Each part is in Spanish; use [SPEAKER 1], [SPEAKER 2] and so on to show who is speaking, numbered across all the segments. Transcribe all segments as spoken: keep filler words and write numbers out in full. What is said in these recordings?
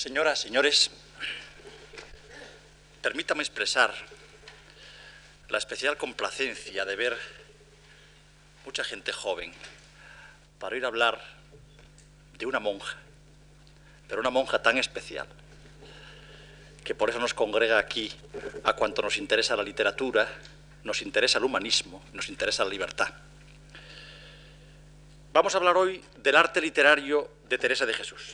[SPEAKER 1] Señoras, señores, permítame expresar la especial complacencia de ver mucha gente joven para oír hablar de una monja, pero una monja tan especial, que por eso nos congrega aquí a cuanto nos interesa la literatura, nos interesa el humanismo, nos interesa la libertad. Vamos a hablar hoy del arte literario de Teresa de Jesús.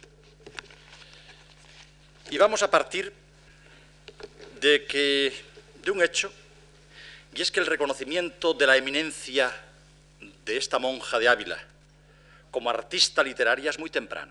[SPEAKER 1] Y vamos a partir de, que, de un hecho, y es que el reconocimiento de la eminencia de esta monja de Ávila como artista literaria es muy temprano.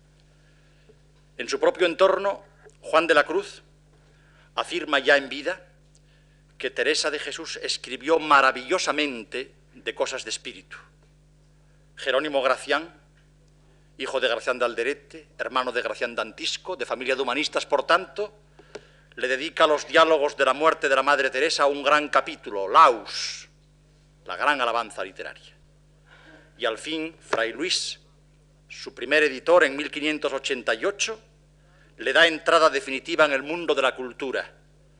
[SPEAKER 1] En su propio entorno, Juan de la Cruz afirma ya en vida que Teresa de Jesús escribió maravillosamente de cosas de espíritu. Jerónimo Gracián, hijo de Gracián de Alderete, hermano de Gracián de Antisco, de familia de humanistas, por tanto, le dedica a los diálogos de la muerte de la Madre Teresa un gran capítulo, Laus, la gran alabanza literaria. Y al fin, Fray Luis, su primer editor en mil quinientos ochenta y ocho, le da entrada definitiva en el mundo de la cultura.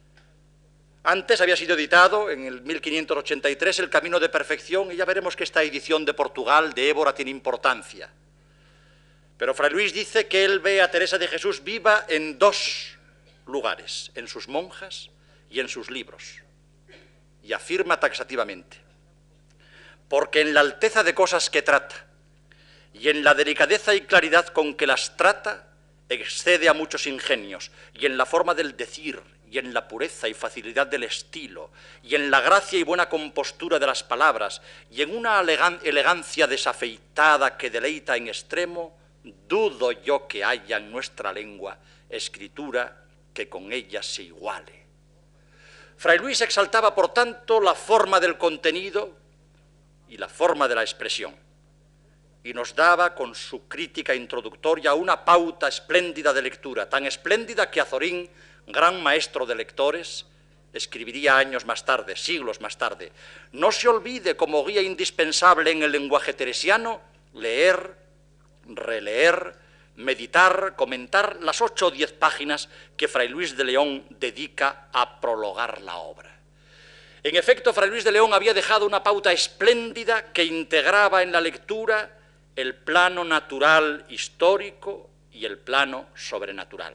[SPEAKER 1] Antes había sido editado, en el mil quinientos ochenta y tres, El Camino de Perfección, y ya veremos que esta edición de Portugal, de Évora, tiene importancia. Pero Fray Luis dice que él ve a Teresa de Jesús viva en dos lugares, en sus monjas y en sus libros. Y afirma taxativamente: porque en la alteza de cosas que trata y en la delicadeza y claridad con que las trata, excede a muchos ingenios, y en la forma del decir, y en la pureza y facilidad del estilo, y en la gracia y buena compostura de las palabras, y en una elegan- elegancia desafeitada que deleita en extremo, dudo yo que haya en nuestra lengua escritura que con ella se iguale. Fray Luis exaltaba, por tanto, la forma del contenido y la forma de la expresión, y nos daba con su crítica introductoria una pauta espléndida de lectura, tan espléndida que Azorín, gran maestro de lectores, escribiría años más tarde, siglos más tarde: no se olvide como guía indispensable en el lenguaje teresiano leer, releer, meditar, comentar las ocho o diez páginas que Fray Luis de León dedica a prologar la obra. En efecto, Fray Luis de León había dejado una pauta espléndida que integraba en la lectura el plano natural histórico y el plano sobrenatural.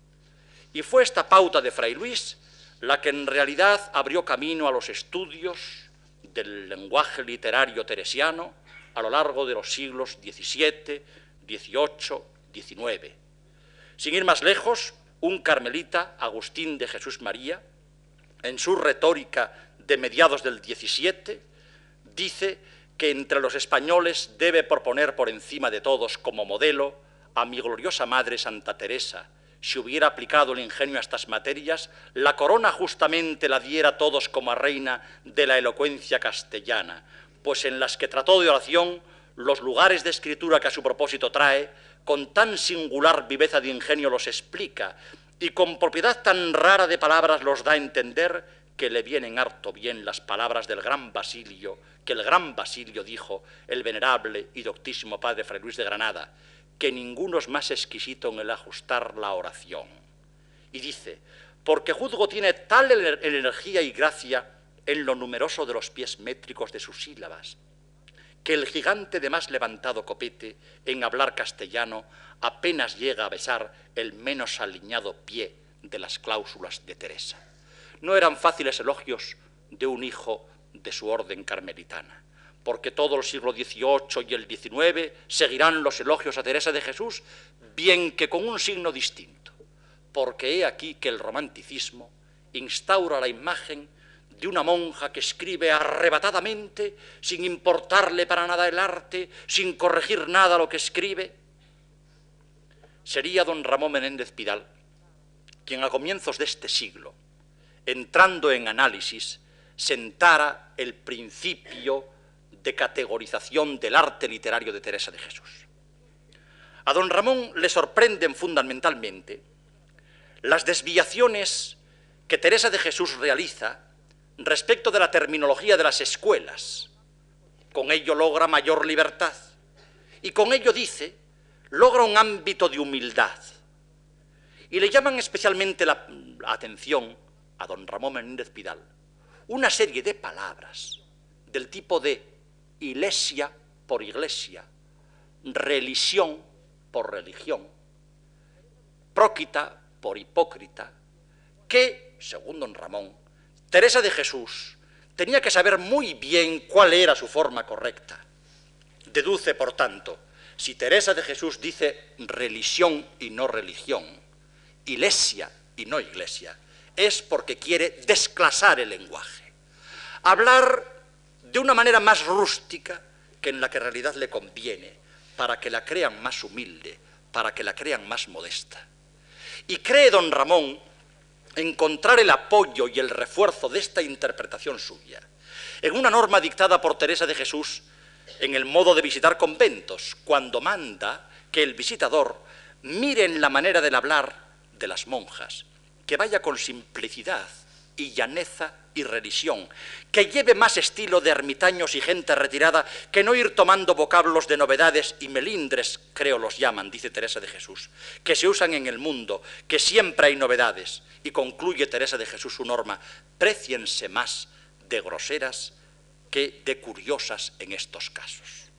[SPEAKER 1] Y fue esta pauta de Fray Luis la que en realidad abrió camino a los estudios del lenguaje literario teresiano a lo largo de los siglos diecisiete, dieciocho, diecinueve. Sin ir más lejos, un carmelita, Agustín de Jesús María, en su retórica de mediados del diecisiete, dice que entre los españoles debe proponer por encima de todos como modelo a mi gloriosa madre Santa Teresa. Si hubiera aplicado el ingenio a estas materias, la corona justamente la diera a todos como a reina de la elocuencia castellana, pues en las que trató de oración, los lugares de escritura que a su propósito trae, con tan singular viveza de ingenio los explica, y con propiedad tan rara de palabras los da a entender, que le vienen harto bien las palabras del gran Basilio, que el gran Basilio dijo, el venerable y doctísimo padre Fray Luis de Granada, que ninguno es más exquisito en el ajustar la oración. Y dice: porque juzgo tiene tal energía y gracia en lo numeroso de los pies métricos de sus sílabas, que el gigante de más levantado copete en hablar castellano apenas llega a besar el menos aliñado pie de las cláusulas de Teresa. No eran fáciles elogios de un hijo de su orden carmelitana, porque todo el siglo dieciocho y el diecinueve seguirán los elogios a Teresa de Jesús, bien que con un signo distinto, porque he aquí que el romanticismo instaura la imagen de una monja que escribe arrebatadamente, sin importarle para nada el arte, sin corregir nada lo que escribe. Sería don Ramón Menéndez Pidal quien a comienzos de este siglo, entrando en análisis, sentara el principio de categorización del arte literario de Teresa de Jesús. A don Ramón le sorprenden fundamentalmente las desviaciones que Teresa de Jesús realiza respecto de la terminología de las escuelas. Con ello logra mayor libertad y con ello, dice, logra un ámbito de humildad. y le llaman especialmente la, la atención a don Ramón Menéndez Pidal una serie de palabras del tipo de iglesia por iglesia, religión por religión, próquita por hipócrita, que, según don Ramón, Teresa de Jesús tenía que saber muy bien cuál era su forma correcta. Deduce, por tanto, si Teresa de Jesús dice religión y no religión, iglesia y no iglesia, es porque quiere desclasar el lenguaje, hablar de una manera más rústica que en la que en realidad le conviene, para que la crean más humilde, para que la crean más modesta. Y cree don Ramón encontrar el apoyo y el refuerzo de esta interpretación suya en una norma dictada por Teresa de Jesús en el modo de visitar conventos, cuando manda que el visitador mire en la manera del hablar de las monjas, que vaya con simplicidad y llaneza y religión, que lleve más estilo de ermitaños y gente retirada que no ir tomando vocablos de novedades y melindres, creo los llaman, dice Teresa de Jesús, que se usan en el mundo, que siempre hay novedades. Y concluye Teresa de Jesús su norma: préciense más de groseras que de curiosas en estos casos.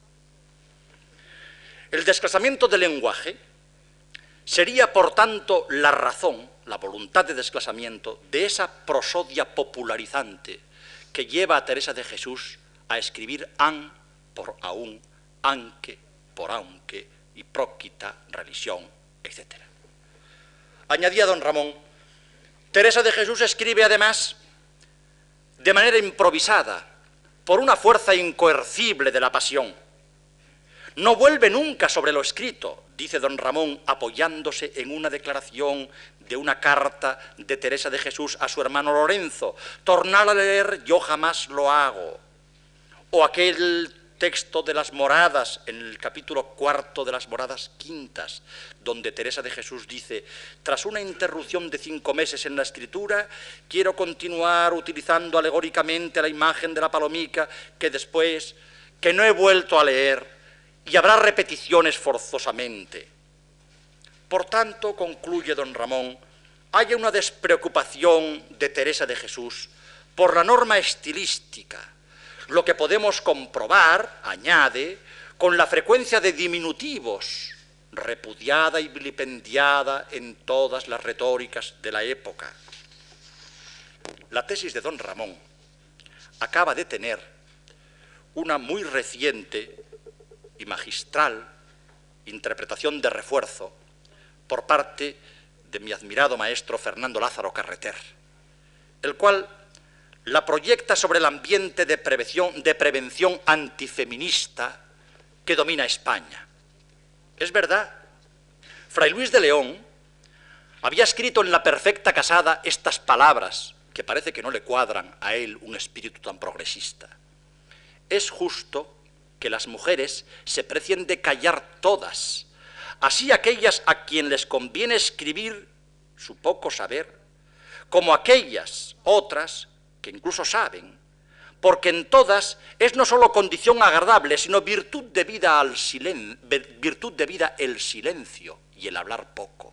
[SPEAKER 1] El desclasamiento del lenguaje sería, por tanto, la razón, la voluntad de desclasamiento de esa prosodia popularizante que lleva a Teresa de Jesús a escribir an por aún, anque por aunque, y próquita, religión, etcétera. Añadía don Ramón, Teresa de Jesús escribe además de manera improvisada, por una fuerza incoercible de la pasión. No vuelve nunca sobre lo escrito, dice don Ramón, apoyándose en una declaración de una carta de Teresa de Jesús a su hermano Lorenzo: tornar a leer yo jamás lo hago. O aquel texto de las moradas, en el capítulo cuarto de las moradas quintas, donde Teresa de Jesús dice: tras una interrupción de cinco meses en la escritura, quiero continuar utilizando alegóricamente la imagen de la palomica que después, que no he vuelto a leer, y habrá repeticiones forzosamente. Por tanto, concluye don Ramón, hay una despreocupación de Teresa de Jesús por la norma estilística, lo que podemos comprobar, añade, con la frecuencia de diminutivos, repudiada y vilipendiada en todas las retóricas de la época. La tesis de don Ramón acaba de tener una muy reciente y magistral interpretación de refuerzo por parte de mi admirado maestro Fernando Lázaro Carreter, el cual la proyecta sobre el ambiente de prevención, de prevención antifeminista que domina España. Es verdad, Fray Luis de León había escrito en La Perfecta Casada estas palabras que parece que no le cuadran a él un espíritu tan progresista. Es justo que las mujeres se precien de callar todas, así aquellas a quien les conviene escribir su poco saber, como aquellas otras que incluso saben, porque en todas es no solo condición agradable, sino virtud debida al silen- virtud debida el silencio y el hablar poco.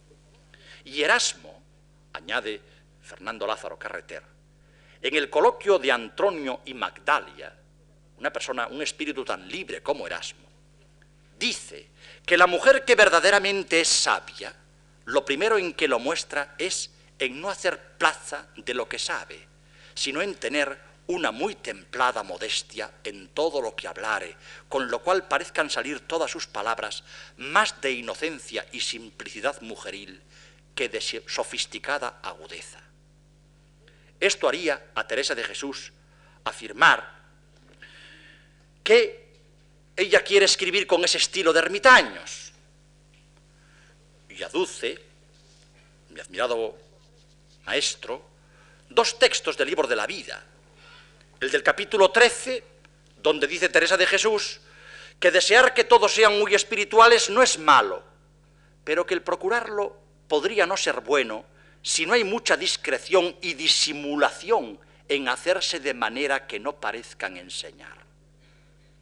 [SPEAKER 1] Y Erasmo, añade Fernando Lázaro Carreter, en el coloquio de Antronio y Magdalia, una persona, un espíritu tan libre como Erasmo, dice que la mujer que verdaderamente es sabia, lo primero en que lo muestra es en no hacer plaza de lo que sabe, sino en tener una muy templada modestia en todo lo que hablare, con lo cual parezcan salir todas sus palabras más de inocencia y simplicidad mujeril que de sofisticada agudeza. Esto haría a Teresa de Jesús afirmar que ella quiere escribir con ese estilo de ermitaños, y aduce, mi admirado maestro, dos textos del libro de la vida. El del capítulo trece, donde dice Teresa de Jesús que desear que todos sean muy espirituales no es malo, pero que el procurarlo podría no ser bueno si no hay mucha discreción y disimulación en hacerse de manera que no parezcan enseñar.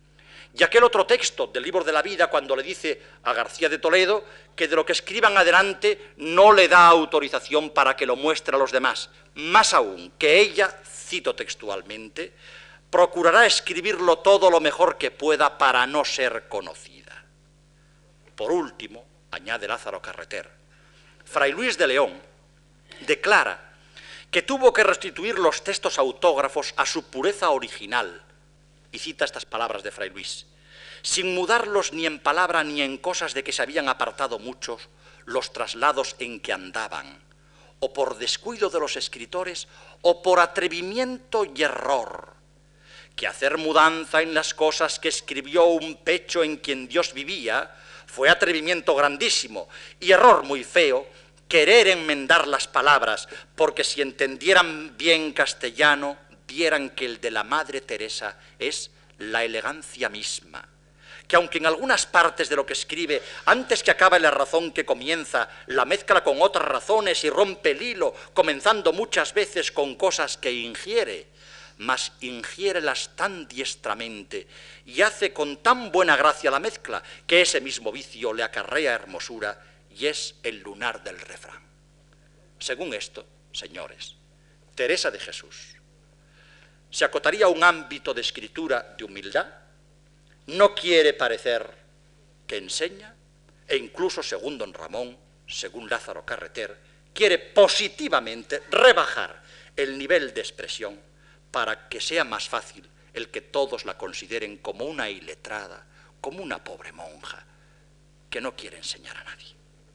[SPEAKER 1] y aquel otro texto del libro de la vida cuando le dice a García de Toledo que de lo que escriban adelante no le da autorización para que lo muestre a los demás. Más aún, que ella, cito textualmente, procurará escribirlo todo lo mejor que pueda para no ser conocida. Por último, añade Lázaro Carreter, Fray Luis de León declara que tuvo que restituir los textos autógrafos a su pureza original, y cita estas palabras de Fray Luis, sin mudarlos ni en palabra ni en cosas de que se habían apartado muchos los traslados en que andaban, o por descuido de los escritores, o por atrevimiento y error, que hacer mudanza en las cosas que escribió un pecho en quien Dios vivía fue atrevimiento grandísimo y error muy feo querer enmendar las palabras, porque si entendieran bien castellano, vieran que el de la Madre Teresa es la elegancia misma, que aunque en algunas partes de lo que escribe, antes que acabe la razón que comienza, la mezcla con otras razones y rompe el hilo, comenzando muchas veces con cosas que ingiere, mas ingiérelas tan diestramente y hace con tan buena gracia la mezcla, que ese mismo vicio le acarrea hermosura y es el lunar del refrán. Según esto, señores, Teresa de Jesús se acotaría a un ámbito de escritura de humildad, no quiere parecer que enseña, e incluso, según don Ramón, según Lázaro Carreter, quiere positivamente rebajar el nivel de expresión para que sea más fácil el que todos la consideren como una iletrada, como una pobre monja, que no quiere enseñar a nadie.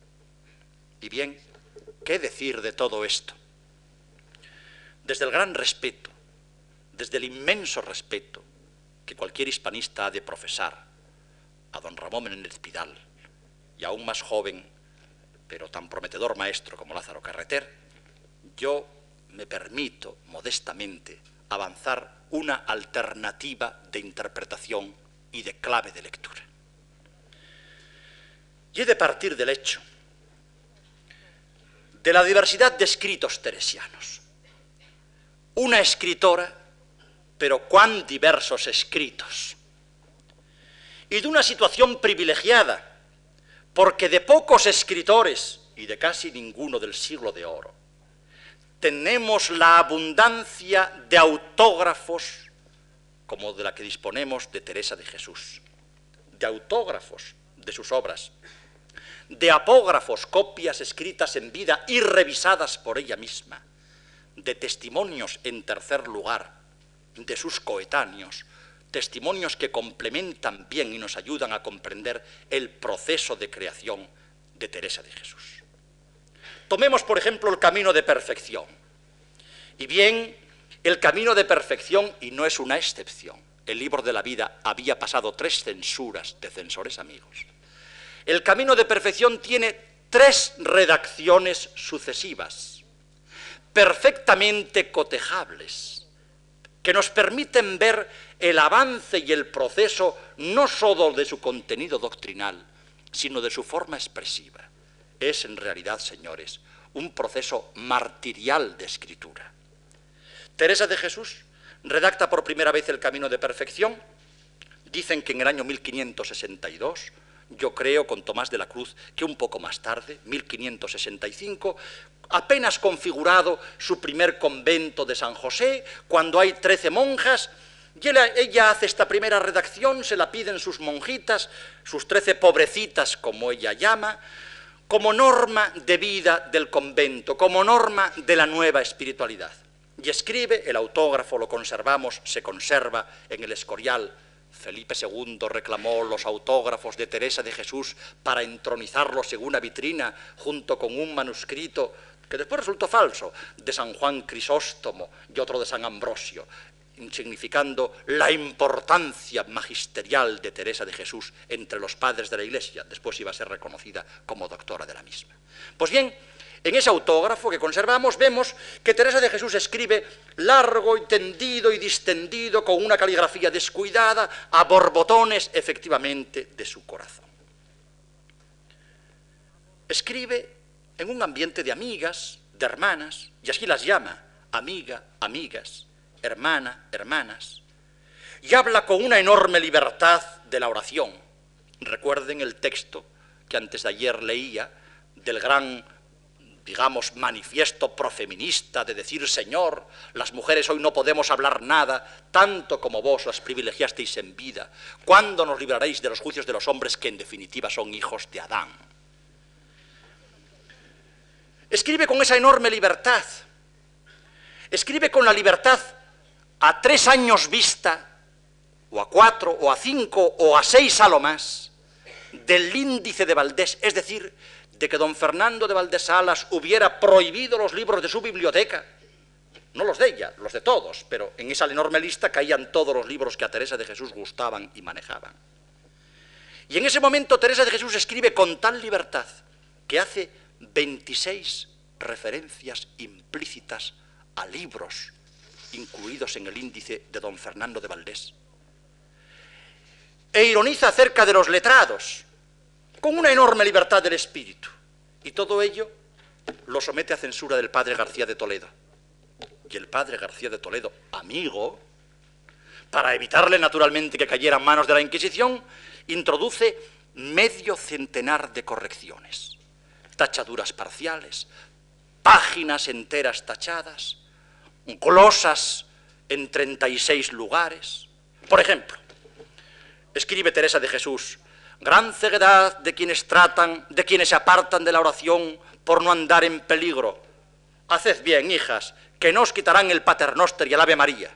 [SPEAKER 1] Y bien, ¿qué decir de todo esto? Desde el gran respeto, desde el inmenso respeto que cualquier hispanista ha de profesar a don Ramón Menéndez Pidal y a un más joven, pero tan prometedor maestro como Lázaro Carreter, yo me permito modestamente avanzar una alternativa de interpretación y de clave de lectura. Y he de partir del hecho de la diversidad de escritos teresianos. Una escritora, pero cuán diversos escritos. Y de una situación privilegiada, porque de pocos escritores, y de casi ninguno del siglo de oro, tenemos la abundancia de autógrafos como de la que disponemos de Teresa de Jesús, de autógrafos de sus obras, de apógrafos, copias escritas en vida y revisadas por ella misma, de testimonios en tercer lugar de sus coetáneos, testimonios que complementan bien y nos ayudan a comprender el proceso de creación de Teresa de Jesús. Tomemos, por ejemplo, el camino de perfección. Y bien, el camino de perfección, y no es una excepción, el libro de la vida había pasado tres censuras de censores amigos. El camino de perfección tiene tres redacciones sucesivas, perfectamente cotejables, que nos permiten ver el avance y el proceso no sólo de su contenido doctrinal, sino de su forma expresiva. Es en realidad, señores, un proceso martirial de escritura. Teresa de Jesús redacta por primera vez el camino de perfección. Dicen que en el año mil quinientos sesenta y dos, yo creo con Tomás de la Cruz que un poco más tarde, mil quinientos sesenta y cinco, apenas configurado su primer convento de San José, cuando hay trece monjas, y ella, ella hace esta primera redacción, se la piden sus monjitas, sus trece pobrecitas, como ella llama, como norma de vida del convento, como norma de la nueva espiritualidad. Y escribe, el autógrafo lo conservamos, se conserva en el Escorial. Felipe segundo reclamó los autógrafos de Teresa de Jesús para entronizarlos en una vitrina junto con un manuscrito que después resultó falso, de San Juan Crisóstomo y otro de San Ambrosio, significando la importancia magisterial de Teresa de Jesús entre los padres de la Iglesia. Después iba a ser reconocida como doctora de la misma. Pues bien, en ese autógrafo que conservamos vemos que Teresa de Jesús escribe largo y tendido y distendido, con una caligrafía descuidada, a borbotones efectivamente de su corazón. Escribe en un ambiente de amigas, de hermanas, y así las llama, amiga, amigas, hermana, hermanas, y habla con una enorme libertad de la oración. Recuerden el texto que antes de ayer leía del gran, digamos, manifiesto profeminista de decir: Señor, las mujeres hoy no podemos hablar nada, tanto como vos las privilegiasteis en vida. ¿Cuándo nos libraréis de los juicios de los hombres que en definitiva son hijos de Adán? Escribe con esa enorme libertad, escribe con la libertad a tres años vista, o a cuatro, o a cinco, o a seis a lo más, del índice de Valdés, es decir, de que don Fernando de Valdés Salas hubiera prohibido los libros de su biblioteca, no los de ella, los de todos, pero en esa enorme lista caían todos los libros que a Teresa de Jesús gustaban y manejaban. Y en ese momento Teresa de Jesús escribe con tal libertad que hace veintiséis referencias implícitas a libros incluidos en el índice de don Fernando de Valdés. E ironiza acerca de los letrados, con una enorme libertad del espíritu. Y todo ello lo somete a censura del padre García de Toledo. Y el padre García de Toledo, amigo, para evitarle naturalmente que cayera en manos de la Inquisición, introduce medio centenar de correcciones, tachaduras parciales, páginas enteras tachadas, glosas en treinta y seis lugares. Por ejemplo, escribe Teresa de Jesús: gran ceguedad de quienes tratan, de quienes se apartan de la oración por no andar en peligro. Haced bien, hijas, que no os quitarán el Paternoster y el Ave María.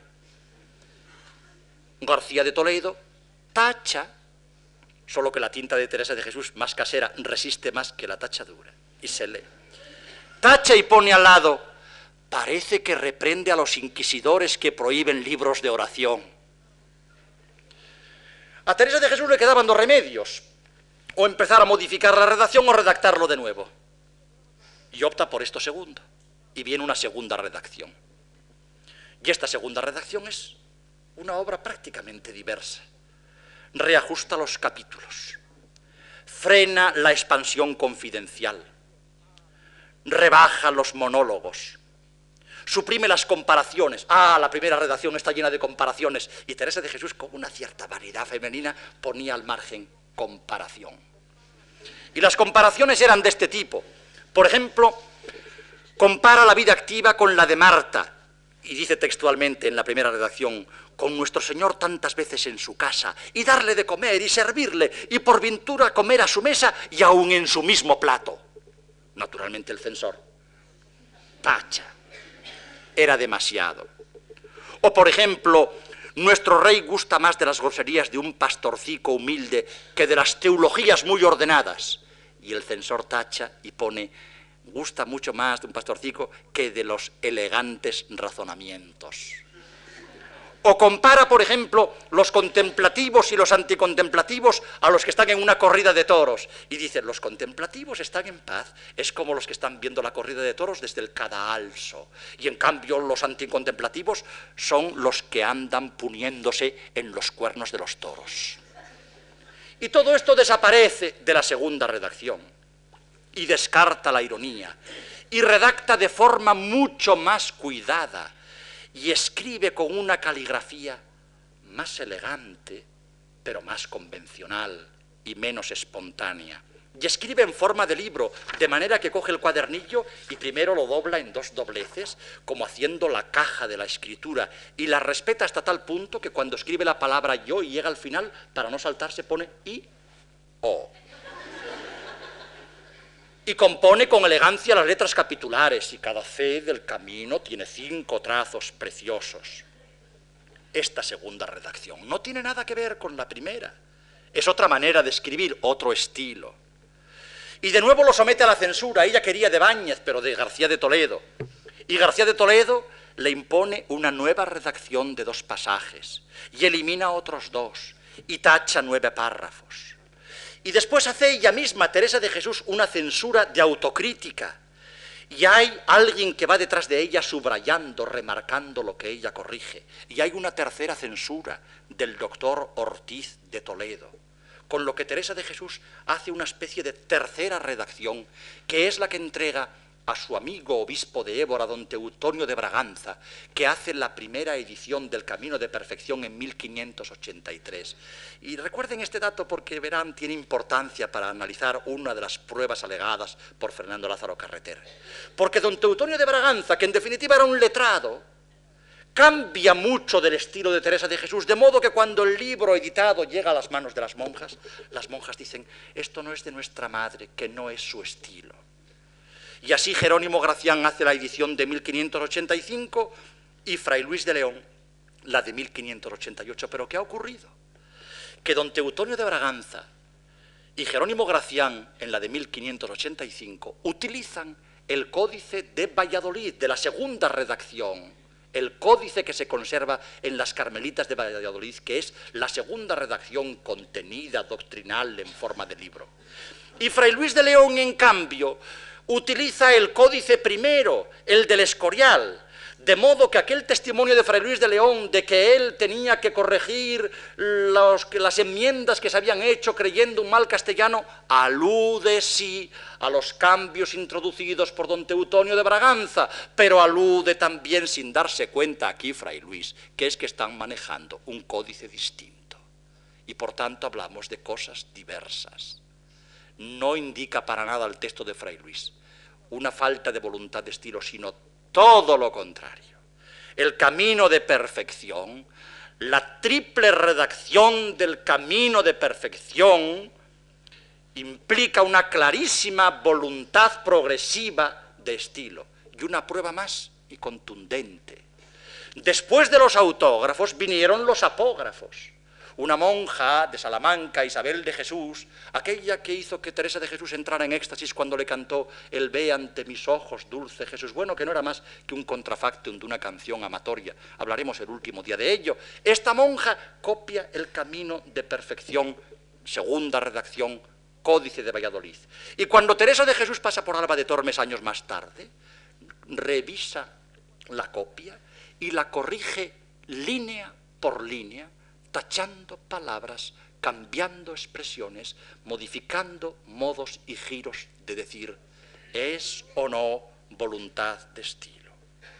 [SPEAKER 1] García de Toledo tacha, solo que la tinta de Teresa de Jesús, más casera, resiste más que la tachadura, y se lee. Tacha y pone al lado: parece que reprende a los inquisidores que prohíben libros de oración. A Teresa de Jesús le quedaban dos remedios: o empezar a modificar la redacción o redactarlo de nuevo. Y opta por esto segundo, y viene una segunda redacción. Y esta segunda redacción es una obra prácticamente diversa. Reajusta los capítulos, frena la expansión confidencial, rebaja los monólogos, suprime las comparaciones. Ah, la primera redacción está llena de comparaciones, y Teresa de Jesús, con una cierta vanidad femenina, ponía al margen comparación. Y las comparaciones eran de este tipo. Por ejemplo, compara la vida activa con la de Marta, y dice textualmente en la primera redacción: con nuestro Señor tantas veces en su casa, y darle de comer, y servirle, y por ventura comer a su mesa, y aun en su mismo plato. Naturalmente el censor tacha, era demasiado. O por ejemplo, nuestro rey gusta más de las groserías de un pastorcico humilde que de las teologías muy ordenadas. Y el censor tacha y pone: gusta mucho más de un pastorcico que de los elegantes razonamientos. O compara, por ejemplo, los contemplativos y los anticontemplativos a los que están en una corrida de toros. Y dice: los contemplativos están en paz, es como los que están viendo la corrida de toros desde el cadalso. Y en cambio los anticontemplativos son los que andan poniéndose en los cuernos de los toros. Y todo esto desaparece de la segunda redacción, y descarta la ironía, y redacta de forma mucho más cuidada, y escribe con una caligrafía más elegante, pero más convencional y menos espontánea. Y escribe en forma de libro, de manera que coge el cuadernillo y primero lo dobla en dos dobleces, como haciendo la caja de la escritura, y la respeta hasta tal punto que cuando escribe la palabra yo y llega al final, para no saltarse pone I, O. Y compone con elegancia las letras capitulares, y cada C del camino tiene cinco trazos preciosos. Esta segunda redacción no tiene nada que ver con la primera. Es otra manera de escribir, otro estilo. Y de nuevo lo somete a la censura. Ella quería de Báñez, pero de García de Toledo. Y García de Toledo le impone una nueva redacción de dos pasajes, y elimina otros dos, y tacha nueve párrafos. Y después hace ella misma, Teresa de Jesús, una censura de autocrítica. Y hay alguien que va detrás de ella subrayando, remarcando lo que ella corrige. Y hay una tercera censura del doctor Ortiz de Toledo. Con lo que Teresa de Jesús hace una especie de tercera redacción, que es la que entrega a su amigo obispo de Évora, don Teutonio de Braganza, que hace la primera edición del Camino de Perfección en mil quinientos ochenta y tres. Y recuerden este dato porque verán, tiene importancia para analizar una de las pruebas alegadas por Fernando Lázaro Carreter. Porque don Teutonio de Braganza, que en definitiva era un letrado, cambia mucho del estilo de Teresa de Jesús, de modo que cuando el libro editado llega a las manos de las monjas, las monjas dicen, esto no es de nuestra madre, que no es su estilo. Y así Jerónimo Gracián hace la edición de mil quinientos ochenta y cinco y Fray Luis de León la de mil quinientos ochenta y ocho. ¿Pero qué ha ocurrido? Que don Teutonio de Braganza y Jerónimo Gracián en la de mil quinientos ochenta y cinco utilizan el Códice de Valladolid, de la segunda redacción, el códice que se conserva en las Carmelitas de Valladolid, que es la segunda redacción contenida, doctrinal, en forma de libro. Y Fray Luis de León, en cambio, utiliza el códice primero, el del Escorial, de modo que aquel testimonio de Fray Luis de León de que él tenía que corregir los, las enmiendas que se habían hecho creyendo un mal castellano, alude sí a los cambios introducidos por don Teutonio de Braganza, pero alude también, sin darse cuenta aquí Fray Luis, que es que están manejando un códice distinto. Y por tanto hablamos de cosas diversas. No indica para nada el texto de Fray Luis una falta de voluntad de estilo, sino todo lo contrario. El camino de perfección, la triple redacción del camino de perfección, implica una clarísima voluntad progresiva de estilo. Y una prueba más y contundente. Después de los autógrafos vinieron los apógrafos. Una monja de Salamanca, Isabel de Jesús, aquella que hizo que Teresa de Jesús entrara en éxtasis cuando le cantó el ve ante mis ojos, dulce Jesús, bueno, que no era más que un contrafactum de una canción amatoria, hablaremos el último día de ello. Esta monja copia el camino de perfección, segunda redacción, Códice de Valladolid. Y cuando Teresa de Jesús pasa por Alba de Tormes años más tarde, revisa la copia y la corrige línea por línea, tachando palabras, cambiando expresiones, modificando modos y giros de decir, ¿es o no voluntad de estilo?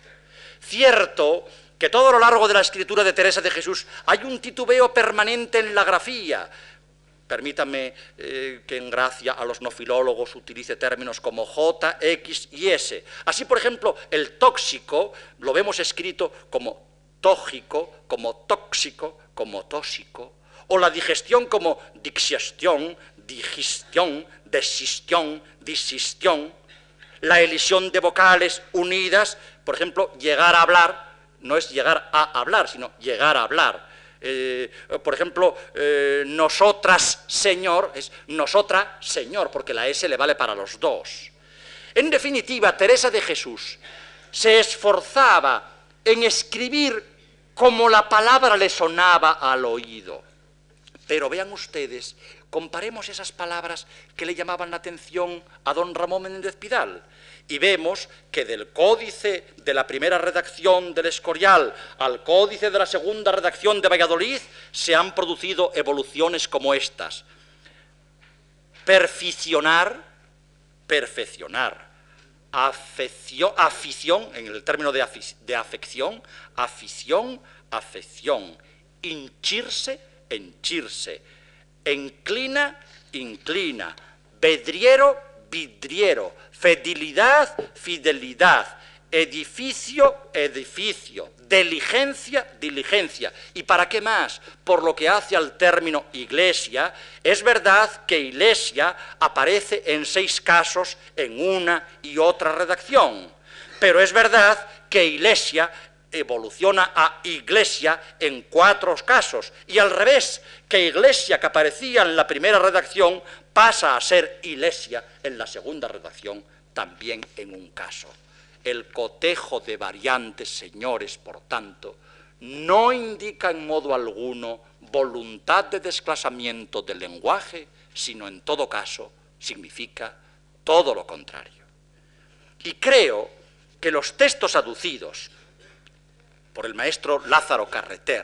[SPEAKER 1] Cierto que todo a lo largo de la escritura de Teresa de Jesús hay un titubeo permanente en la grafía. Permítanme eh, que en gracia a los no filólogos utilice términos como J, X y S. Así, por ejemplo, el tóxico lo vemos escrito como tóxico, como tóxico, como tóxico, o la digestión como digestión, digestión, desistión, disistión, la elisión de vocales unidas, por ejemplo, llegar a hablar, no es llegar a hablar, sino llegar a hablar. Eh, por ejemplo, eh, nosotras, Señor, es nosotra, Señor, porque la S le vale para los dos. En definitiva, Teresa de Jesús se esforzaba en escribir como la palabra le sonaba al oído. Pero vean ustedes, comparemos esas palabras que le llamaban la atención a don Ramón Menéndez Pidal, y vemos que del códice de la primera redacción del Escorial al códice de la segunda redacción de Valladolid se han producido evoluciones como estas. Perficionar, perfeccionar. Afección, afición, en el término de, afic de afección, afición, afección, hinchirse, henchirse, enclina, inclina, vidriero, vidriero, fidelidad, fidelidad, edificio, edificio, diligencia, diligencia. ¿Y para qué más? Por lo que hace al término iglesia, es verdad que iglesia aparece en seis casos en una y otra redacción, pero es verdad que iglesia evoluciona a iglesia en cuatro casos, y al revés, que iglesia que aparecía en la primera redacción pasa a ser iglesia en la segunda redacción, también en un caso. El cotejo de variantes, señores, por tanto, no indica en modo alguno voluntad de desclasamiento del lenguaje, sino en todo caso significa todo lo contrario. Y creo que los textos aducidos por el maestro Lázaro Carreter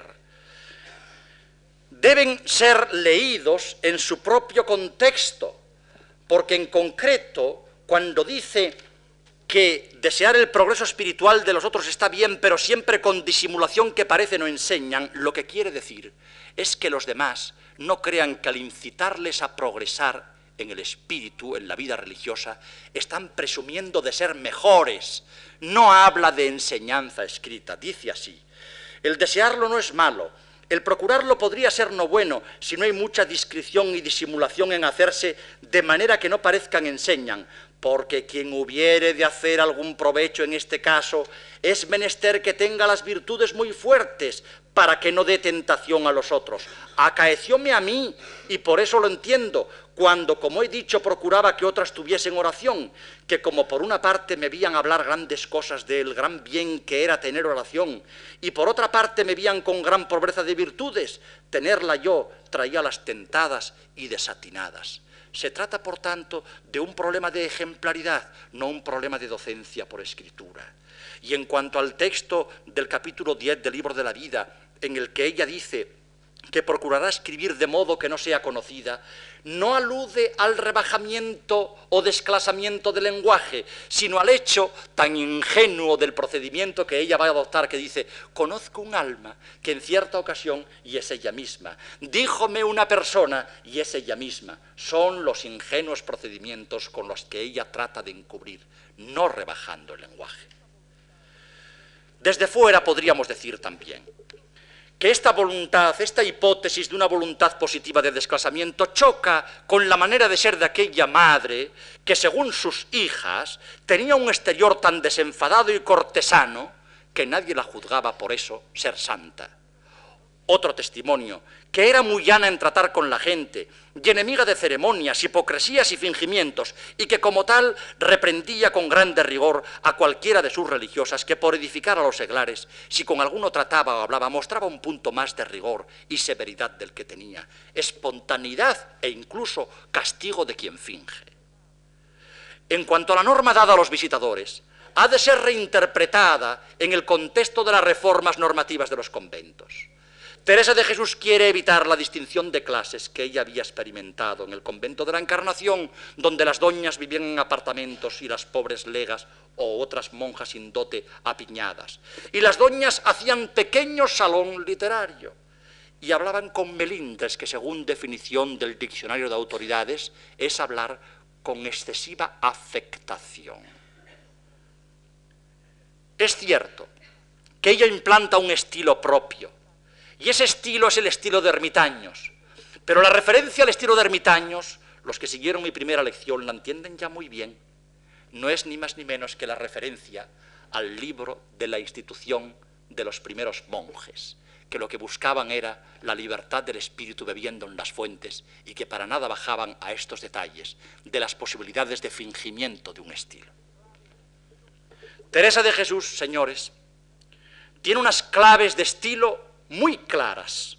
[SPEAKER 1] deben ser leídos en su propio contexto, porque en concreto, cuando dice que desear el progreso espiritual de los otros está bien, pero siempre con disimulación que parece no enseñan, lo que quiere decir es que los demás no crean que al incitarles a progresar en el espíritu, en la vida religiosa, están presumiendo de ser mejores. No habla de enseñanza escrita, dice así: el desearlo no es malo, el procurarlo podría ser no bueno, si no hay mucha discreción y disimulación en hacerse de manera que no parezcan enseñan, porque quien hubiere de hacer algún provecho en este caso, es menester que tenga las virtudes muy fuertes, para que no dé tentación a los otros. Acaecióme a mí, y por eso lo entiendo, cuando, como he dicho, procuraba que otras tuviesen oración, que como por una parte me vían hablar grandes cosas del gran bien que era tener oración, y por otra parte me vían con gran pobreza de virtudes, tenerla yo traía las tentadas y desatinadas. Se trata, por tanto, de un problema de ejemplaridad, no un problema de docencia por escritura. Y en cuanto al texto del capítulo diez del libro de la vida, en el que ella dice que procurará escribir de modo que no sea conocida, no alude al rebajamiento o desclasamiento del lenguaje, sino al hecho tan ingenuo del procedimiento que ella va a adoptar, que dice: conozco un alma que en cierta ocasión, y es ella misma, díjome una persona, y es ella misma. Son los ingenuos procedimientos con los que ella trata de encubrir, no rebajando el lenguaje. Desde fuera podríamos decir también que esta voluntad, esta hipótesis de una voluntad positiva de desclasamiento choca con la manera de ser de aquella madre que, según sus hijas, tenía un exterior tan desenfadado y cortesano que nadie la juzgaba por eso ser santa. Otro testimonio, que era muy llana en tratar con la gente y enemiga de ceremonias, hipocresías y fingimientos, y que como tal reprendía con grande rigor a cualquiera de sus religiosas que por edificar a los seglares, si con alguno trataba o hablaba, mostraba un punto más de rigor y severidad del que tenía, espontaneidad e incluso castigo de quien finge. En cuanto a la norma dada a los visitadores, ha de ser reinterpretada en el contexto de las reformas normativas de los conventos. Teresa de Jesús quiere evitar la distinción de clases que ella había experimentado en el convento de la Encarnación, donde las doñas vivían en apartamentos y las pobres legas o otras monjas sin dote apiñadas. Y las doñas hacían pequeño salón literario y hablaban con melindres, que según definición del diccionario de autoridades es hablar con excesiva afectación. Es cierto que ella implanta un estilo propio, y ese estilo es el estilo de ermitaños, pero la referencia al estilo de ermitaños, los que siguieron mi primera lección la entienden ya muy bien, no es ni más ni menos que la referencia al libro de la institución de los primeros monjes, que lo que buscaban era la libertad del espíritu bebiendo en las fuentes y que para nada bajaban a estos detalles de las posibilidades de fingimiento de un estilo. Teresa de Jesús, señores, tiene unas claves de estilo muy claras.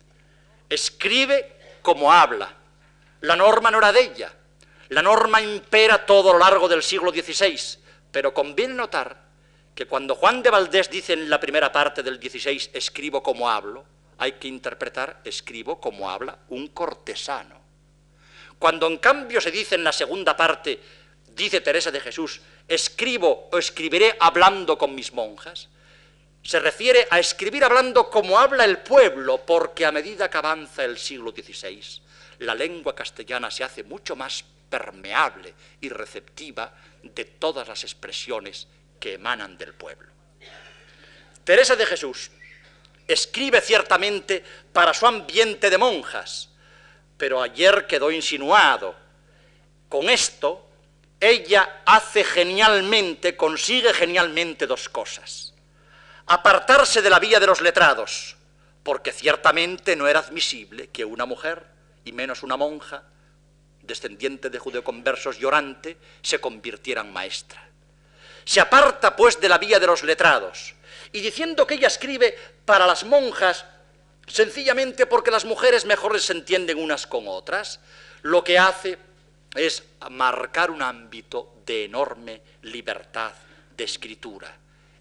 [SPEAKER 1] Escribe como habla. La norma no era de ella. La norma impera todo a lo largo del siglo dieciséis, pero conviene notar que cuando Juan de Valdés dice en la primera parte del dieciséis, escribo como hablo, hay que interpretar escribo como habla un cortesano. Cuando en cambio se dice en la segunda parte, dice Teresa de Jesús, escribo o escribiré hablando con mis monjas, se refiere a escribir hablando como habla el pueblo, porque a medida que avanza el siglo dieciséis, la lengua castellana se hace mucho más permeable y receptiva de todas las expresiones que emanan del pueblo. Teresa de Jesús escribe ciertamente para su ambiente de monjas, pero ayer quedó insinuado. Con esto, ella hace genialmente, consigue genialmente dos cosas. Apartarse de la vía de los letrados, porque ciertamente no era admisible que una mujer, y menos una monja, descendiente de judeoconversos llorante, se convirtiera en maestra. Se aparta, pues, de la vía de los letrados, y diciendo que ella escribe para las monjas, sencillamente porque las mujeres mejor se entienden unas con otras, lo que hace es marcar un ámbito de enorme libertad de escritura.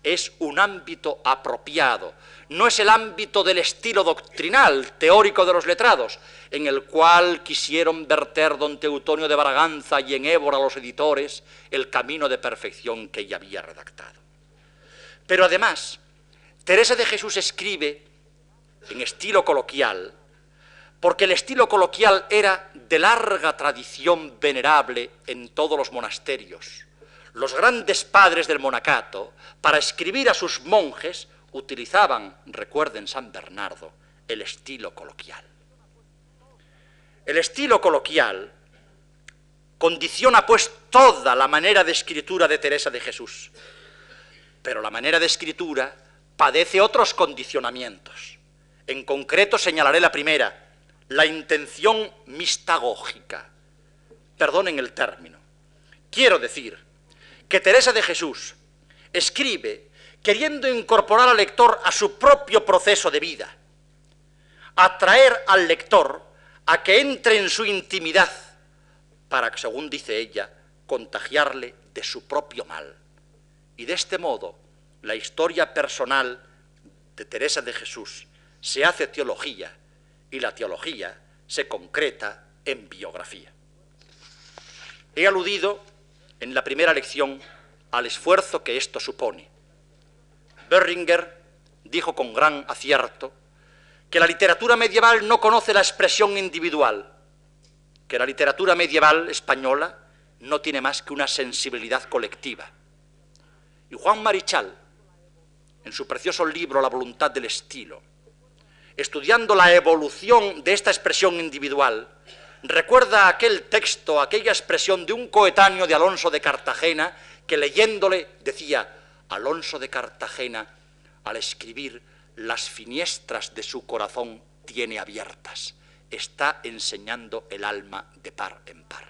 [SPEAKER 1] es un ámbito apropiado, no es el ámbito del estilo doctrinal, teórico de los letrados, en el cual quisieron verter don Teutonio de Braganza y en Évora los editores el camino de perfección que ella había redactado. Pero además, Teresa de Jesús escribe en estilo coloquial, porque el estilo coloquial era de larga tradición venerable en todos los monasterios. Los grandes padres del monacato, para escribir a sus monjes, utilizaban, recuerden San Bernardo, el estilo coloquial. El estilo coloquial condiciona pues toda la manera de escritura de Teresa de Jesús, pero la manera de escritura padece otros condicionamientos. En concreto señalaré la primera, la intención mistagógica. Perdonen el término. Quiero decir que Teresa de Jesús escribe queriendo incorporar al lector a su propio proceso de vida, atraer al lector a que entre en su intimidad para, según dice ella, contagiarle de su propio mal. Y de este modo, la historia personal de Teresa de Jesús se hace teología y la teología se concreta en biografía. He aludido en la primera lección al esfuerzo que esto supone. Böhringer dijo con gran acierto que la literatura medieval no conoce la expresión individual, que la literatura medieval española no tiene más que una sensibilidad colectiva. Y Juan Marichal, en su precioso libro La voluntad del estilo, estudiando la evolución de esta expresión individual, recuerda aquel texto, aquella expresión de un coetáneo de Alonso de Cartagena, que leyéndole decía: Alonso de Cartagena, al escribir, las finiestras de su corazón tiene abiertas, está enseñando el alma de par en par.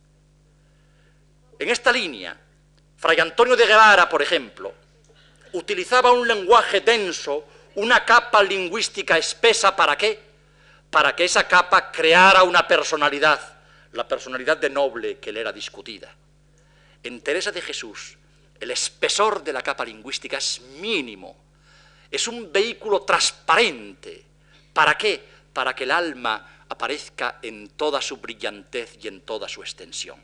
[SPEAKER 1] En esta línea, Fray Antonio de Guevara, por ejemplo, utilizaba un lenguaje denso, una capa lingüística espesa, ¿para qué? Para que esa capa creara una personalidad, la personalidad de Noble que le era discutida. En Teresa de Jesús, el espesor de la capa lingüística es mínimo, es un vehículo transparente. ¿Para qué? Para que el alma aparezca en toda su brillantez y en toda su extensión.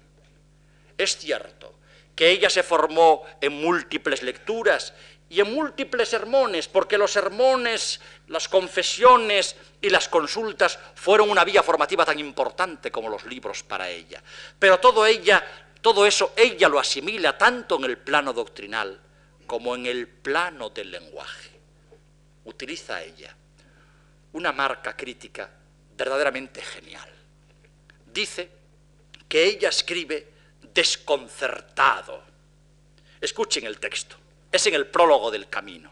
[SPEAKER 1] Es cierto que ella se formó en múltiples lecturas y en múltiples sermones, porque los sermones, las confesiones y las consultas fueron una vía formativa tan importante como los libros para ella. Pero todo ella, todo eso ella lo asimila tanto en el plano doctrinal como en el plano del lenguaje. Utiliza ella una marca crítica verdaderamente genial. Dice que ella escribe desconcertado. Escuchen el texto. Es en el prólogo del Camino.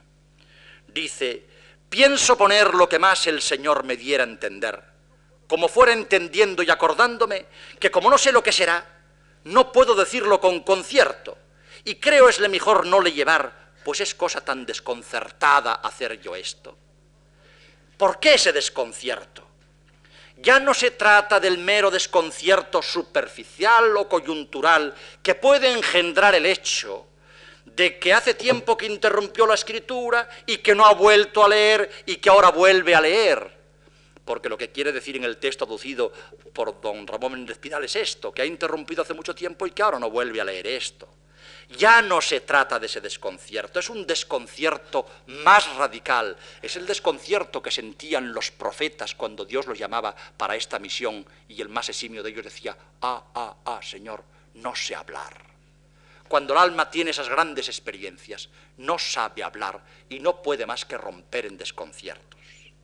[SPEAKER 1] Dice: pienso poner lo que más el Señor me diera a entender, como fuera entendiendo y acordándome, que como no sé lo que será, no puedo decirlo con concierto, y creo es le mejor no le llevar, pues es cosa tan desconcertada hacer yo esto. ¿Por qué ese desconcierto? Ya no se trata del mero desconcierto superficial o coyuntural que puede engendrar el hecho de que hace tiempo que interrumpió la escritura y que no ha vuelto a leer y que ahora vuelve a leer. Porque lo que quiere decir en el texto aducido por don Ramón Méndez Pidal es esto, que ha interrumpido hace mucho tiempo y que ahora no vuelve a leer esto. Ya no se trata de ese desconcierto, es un desconcierto más radical, es el desconcierto que sentían los profetas cuando Dios los llamaba para esta misión y el más eximio de ellos decía: ah, ah, ah, Señor, no sé hablar. Cuando el alma tiene esas grandes experiencias, no sabe hablar y no puede más que romper en desconciertos.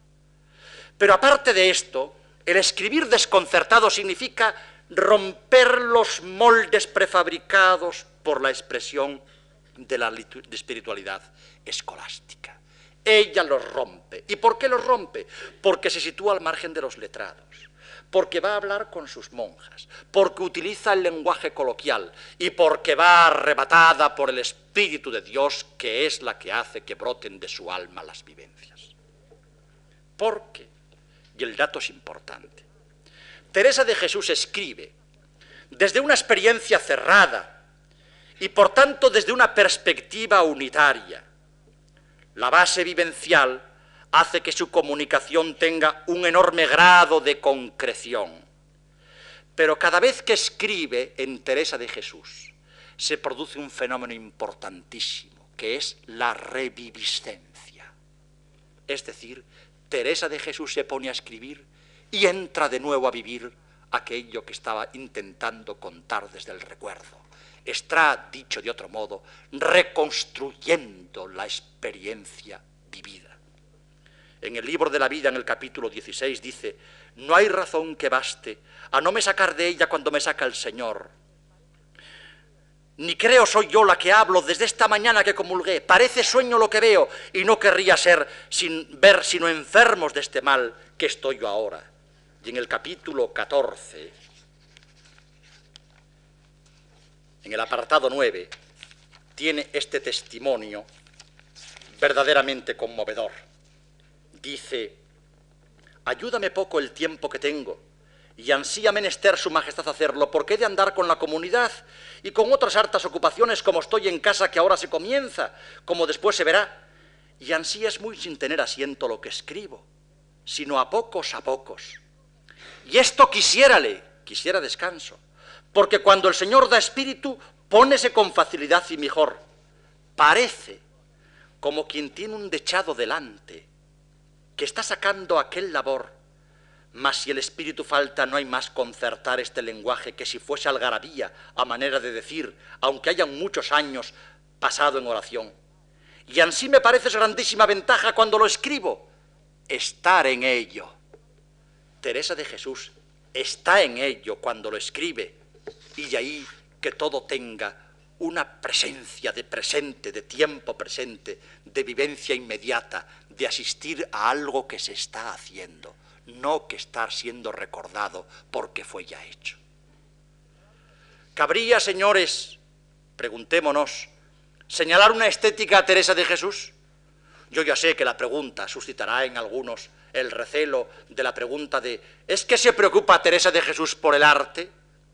[SPEAKER 1] Pero aparte de esto, el escribir desconcertado significa romper los moldes prefabricados por la expresión de la de espiritualidad escolástica. Ella los rompe. ¿Y por qué los rompe? Porque se sitúa al margen de los letrados, porque va a hablar con sus monjas, porque utiliza el lenguaje coloquial y porque va arrebatada por el Espíritu de Dios, que es la que hace que broten de su alma las vivencias. Porque, y el dato es importante, Teresa de Jesús escribe desde una experiencia cerrada y por tanto desde una perspectiva unitaria. La base vivencial hace que su comunicación tenga un enorme grado de concreción. Pero cada vez que escribe en Teresa de Jesús, se produce un fenómeno importantísimo, que es la reviviscencia. Es decir, Teresa de Jesús se pone a escribir y entra de nuevo a vivir aquello que estaba intentando contar desde el recuerdo. Está, dicho de otro modo, reconstruyendo la experiencia vivida. En el libro de la vida, en el capítulo dieciséis, dice: no hay razón que baste a no me sacar de ella cuando me saca el Señor. Ni creo soy yo la que hablo desde esta mañana que comulgué. Parece sueño lo que veo, y no querría ser sin ver sino enfermos de este mal que estoy yo ahora. Y en el capítulo catorce, en el apartado nueve, tiene este testimonio verdaderamente conmovedor. Dice: ayúdame poco el tiempo que tengo, y ansía menester su majestad hacerlo, porque he de andar con la comunidad y con otras hartas ocupaciones, como estoy en casa que ahora se comienza, como después se verá, y ansí es muy sin tener asiento lo que escribo, sino a pocos a pocos. Y esto quisiérale, quisiera descanso, porque cuando el Señor da espíritu, pónese con facilidad y mejor. Parece como quien tiene un dechado delante, que está sacando aquel labor, mas si el espíritu falta, no hay más concertar este lenguaje que si fuese algarabía, a manera de decir, aunque hayan muchos años pasado en oración. Y ansí me parece grandísima ventaja cuando lo escribo, estar en ello. Teresa de Jesús está en ello cuando lo escribe, y de ahí que todo tenga una presencia de presente, de tiempo presente, de vivencia inmediata, de asistir a algo que se está haciendo, no que estar siendo recordado porque fue ya hecho. ¿Cabría, señores, preguntémonos, señalar una estética a Teresa de Jesús? Yo ya sé que la pregunta suscitará en algunos el recelo de la pregunta de ¿es que se preocupa Teresa de Jesús por el arte?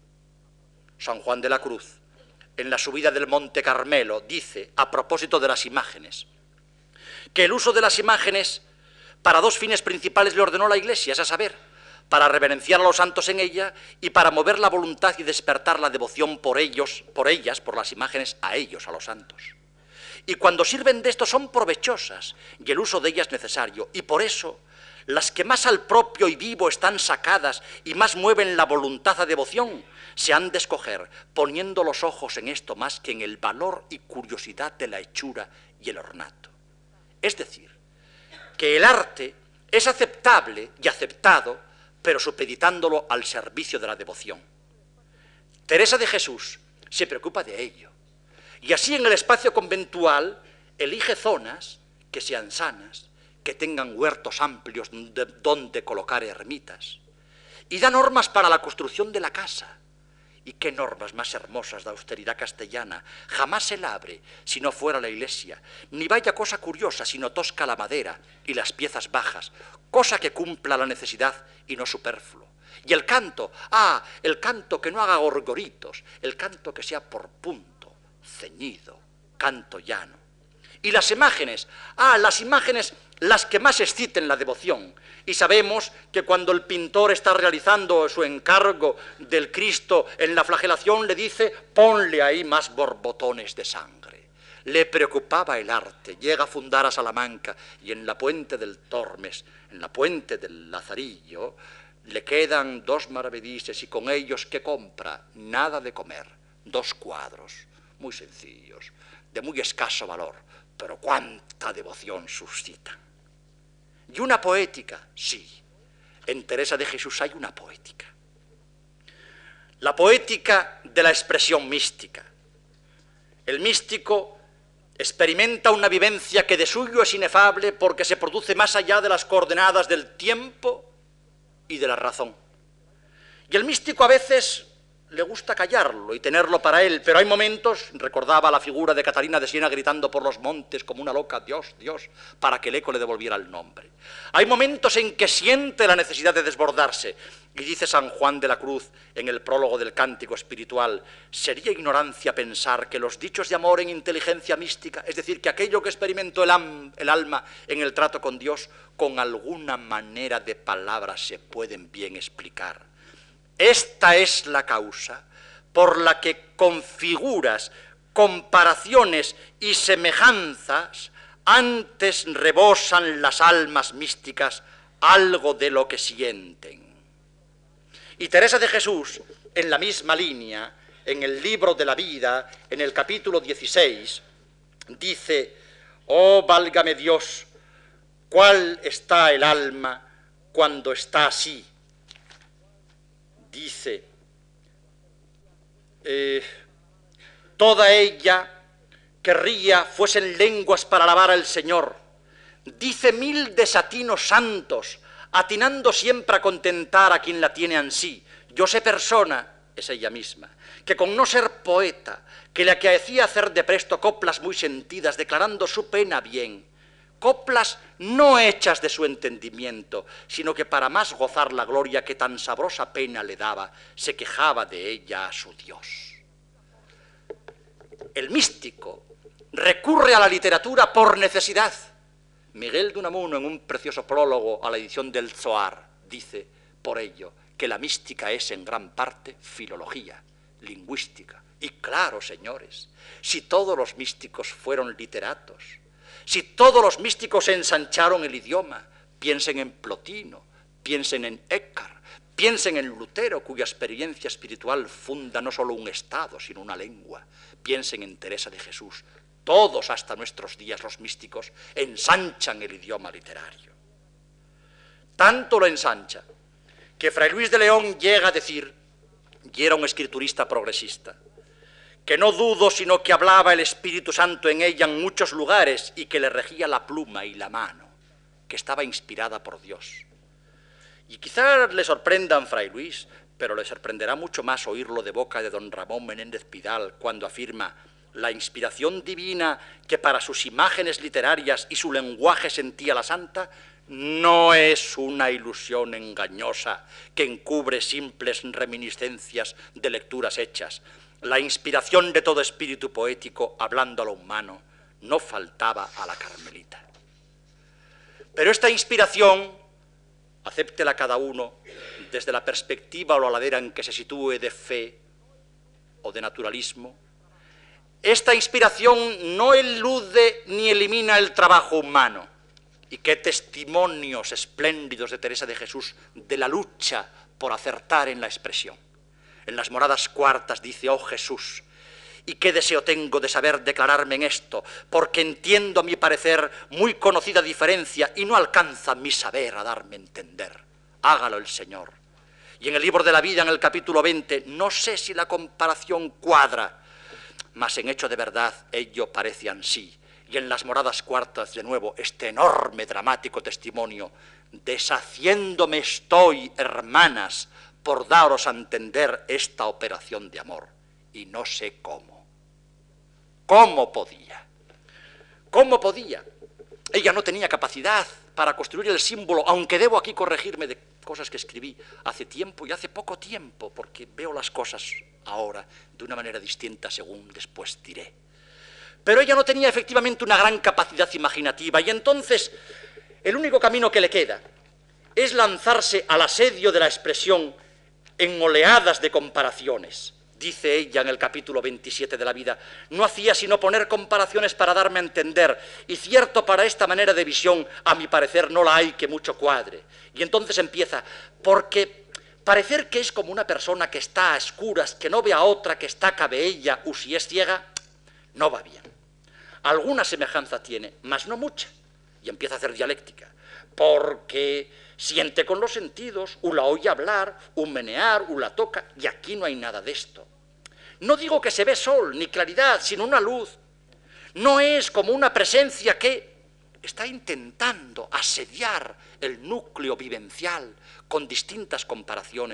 [SPEAKER 1] San Juan de la Cruz, en la subida del Monte Carmelo, dice, a propósito de las imágenes, que el uso de las imágenes para dos fines principales le ordenó la Iglesia, es a saber, para reverenciar a los santos en ella y para mover la voluntad y despertar la devoción por ellos, por ellas, por las imágenes, a ellos, a los santos. Y cuando sirven de esto son provechosas y el uso de ellas necesario, y por eso las que más al propio y vivo están sacadas y más mueven la voluntad a devoción, se han de escoger, poniendo los ojos en esto más que en el valor y curiosidad de la hechura y el ornato. Es decir, que el arte es aceptable y aceptado, pero supeditándolo al servicio de la devoción. Teresa de Jesús se preocupa de ello, y así en el espacio conventual elige zonas que sean sanas, que tengan huertos amplios donde colocar ermitas, y da normas para la construcción de la casa. Y qué normas más hermosas de austeridad castellana. Jamás se labre si no fuera la iglesia, ni vaya cosa curiosa sino tosca la madera y las piezas bajas, cosa que cumpla la necesidad y no superfluo. Y el canto, ah, el canto que no haga gorgoritos, el canto que sea por punto, ceñido, canto llano. Y las imágenes, ah, las imágenes las que más exciten la devoción. Y sabemos que cuando el pintor está realizando su encargo del Cristo en la flagelación, le dice, ponle ahí más borbotones de sangre. Le preocupaba el arte, llega a fundar a Salamanca y en la puente del Tormes, en la puente del Lazarillo, le quedan dos maravedises y con ellos, ¿qué compra? Nada de comer, dos cuadros, muy sencillos, de muy escaso valor, pero cuánta devoción suscitan. Y una poética, sí, en Teresa de Jesús hay una poética. La poética de la expresión mística. El místico experimenta una vivencia que de suyo es inefable porque se produce más allá de las coordenadas del tiempo y de la razón. Y el místico a veces le gusta callarlo y tenerlo para él, pero hay momentos, recordaba la figura de Catalina de Siena gritando por los montes como una loca, Dios, Dios, para que el eco le devolviera el nombre. Hay momentos en que siente la necesidad de desbordarse, y dice San Juan de la Cruz en el prólogo del Cántico Espiritual: sería ignorancia pensar que los dichos de amor en inteligencia mística, es decir, que aquello que experimentó el, am, el alma en el trato con Dios, con alguna manera de palabras se pueden bien explicar. Esta es la causa por la que con figuras, comparaciones y semejanzas antes rebosan las almas místicas algo de lo que sienten. Y Teresa de Jesús, en la misma línea, en el libro de la vida, en el capítulo dieciséis, dice: oh, válgame Dios, ¿cuál está el alma cuando está así? Dice, eh, toda ella querría fuesen lenguas para alabar al Señor. Dice mil desatinos santos, atinando siempre a contentar a quien la tiene ansí. Yo sé persona, es ella misma, que con no ser poeta, que le acaecía hacer de presto coplas muy sentidas, declarando su pena bien, coplas no hechas de su entendimiento, sino que para más gozar la gloria que tan sabrosa pena le daba, se quejaba de ella a su Dios. El místico recurre a la literatura por necesidad. Miguel de Unamuno, en un precioso prólogo a la edición del Zohar, dice, por ello, que la mística es en gran parte filología, lingüística. Y claro, señores, si todos los místicos fueron literatos, si todos los místicos ensancharon el idioma, piensen en Plotino, piensen en Eckhart, piensen en Lutero, cuya experiencia espiritual funda no solo un estado, sino una lengua, piensen en Teresa de Jesús. Todos hasta nuestros días los místicos ensanchan el idioma literario. Tanto lo ensancha que Fray Luis de León llega a decir, y era un escriturista progresista, que no dudo sino que hablaba el Espíritu Santo en ella en muchos lugares y que le regía la pluma y la mano, que estaba inspirada por Dios. Y quizás le sorprendan Fray Luis, pero le sorprenderá mucho más oírlo de boca de don Ramón Menéndez Pidal cuando afirma: la inspiración divina que para sus imágenes literarias y su lenguaje sentía la santa no es una ilusión engañosa que encubre simples reminiscencias de lecturas hechas. La inspiración de todo espíritu poético, hablando a lo humano, no faltaba a la Carmelita. Pero esta inspiración, acéptela cada uno desde la perspectiva o la ladera en que se sitúe de fe o de naturalismo, esta inspiración no elude ni elimina el trabajo humano. Y qué testimonios espléndidos de Teresa de Jesús de la lucha por acertar en la expresión. En las moradas cuartas dice: oh Jesús, y qué deseo tengo de saber declararme en esto, porque entiendo a mi parecer muy conocida diferencia y no alcanza mi saber a darme a entender. Hágalo el Señor. Y en el libro de la vida, en el capítulo veinte, no sé si la comparación cuadra, mas en hecho de verdad ello parece ansí. Y en las moradas cuartas, de nuevo, este enorme dramático testimonio: deshaciéndome estoy, hermanas, por daros a entender esta operación de amor, y no sé cómo. ¿Cómo podía? ¿Cómo podía? Ella no tenía capacidad para construir el símbolo, aunque debo aquí corregirme de cosas que escribí hace tiempo y hace poco tiempo, porque veo las cosas ahora de una manera distinta según después diré. Pero ella no tenía efectivamente una gran capacidad imaginativa, y entonces el único camino que le queda es lanzarse al asedio de la expresión en oleadas de comparaciones. Dice ella en el capítulo veintisiete de la vida: no hacía sino poner comparaciones para darme a entender, y cierto para esta manera de visión, a mi parecer no la hay que mucho cuadre. Y entonces empieza: porque parecer que es como una persona que está a escuras, que no ve a otra que está cabe ella, u si es ciega, no va bien. Alguna semejanza tiene, mas no mucha. Y empieza a hacer dialéctica. Porque siente con los sentidos, u la oye hablar, u menear, u la toca, y aquí no hay nada de esto. No digo que se ve sol, ni claridad, sino una luz. No es como una presencia que está intentando asediar el núcleo vivencial con distintas comparaciones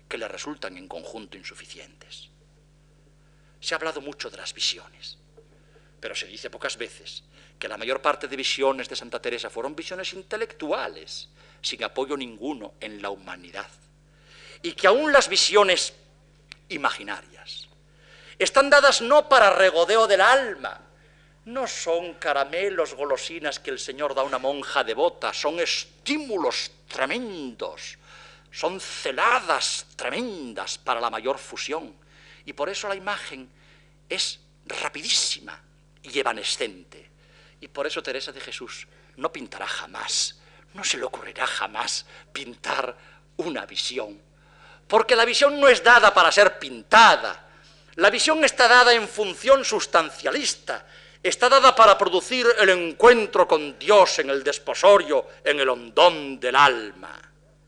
[SPEAKER 1] que le resultan en conjunto insuficientes. Se ha hablado mucho de las visiones, pero se dice pocas veces que la mayor parte de visiones de Santa Teresa fueron visiones intelectuales, sin apoyo ninguno en la humanidad, y que aún las visiones imaginarias están dadas no para regodeo del alma, no son caramelos, golosinas que el Señor da a una monja devota, son estímulos tremendos, son celadas tremendas para la mayor fusión, y por eso la imagen es rapidísima y evanescente, y por eso Teresa de Jesús no pintará jamás, no se le ocurrirá jamás pintar una visión, porque la visión no es dada para ser pintada, la visión está dada en función sustancialista, está dada para producir el encuentro con Dios en el desposorio, en el hondón del alma.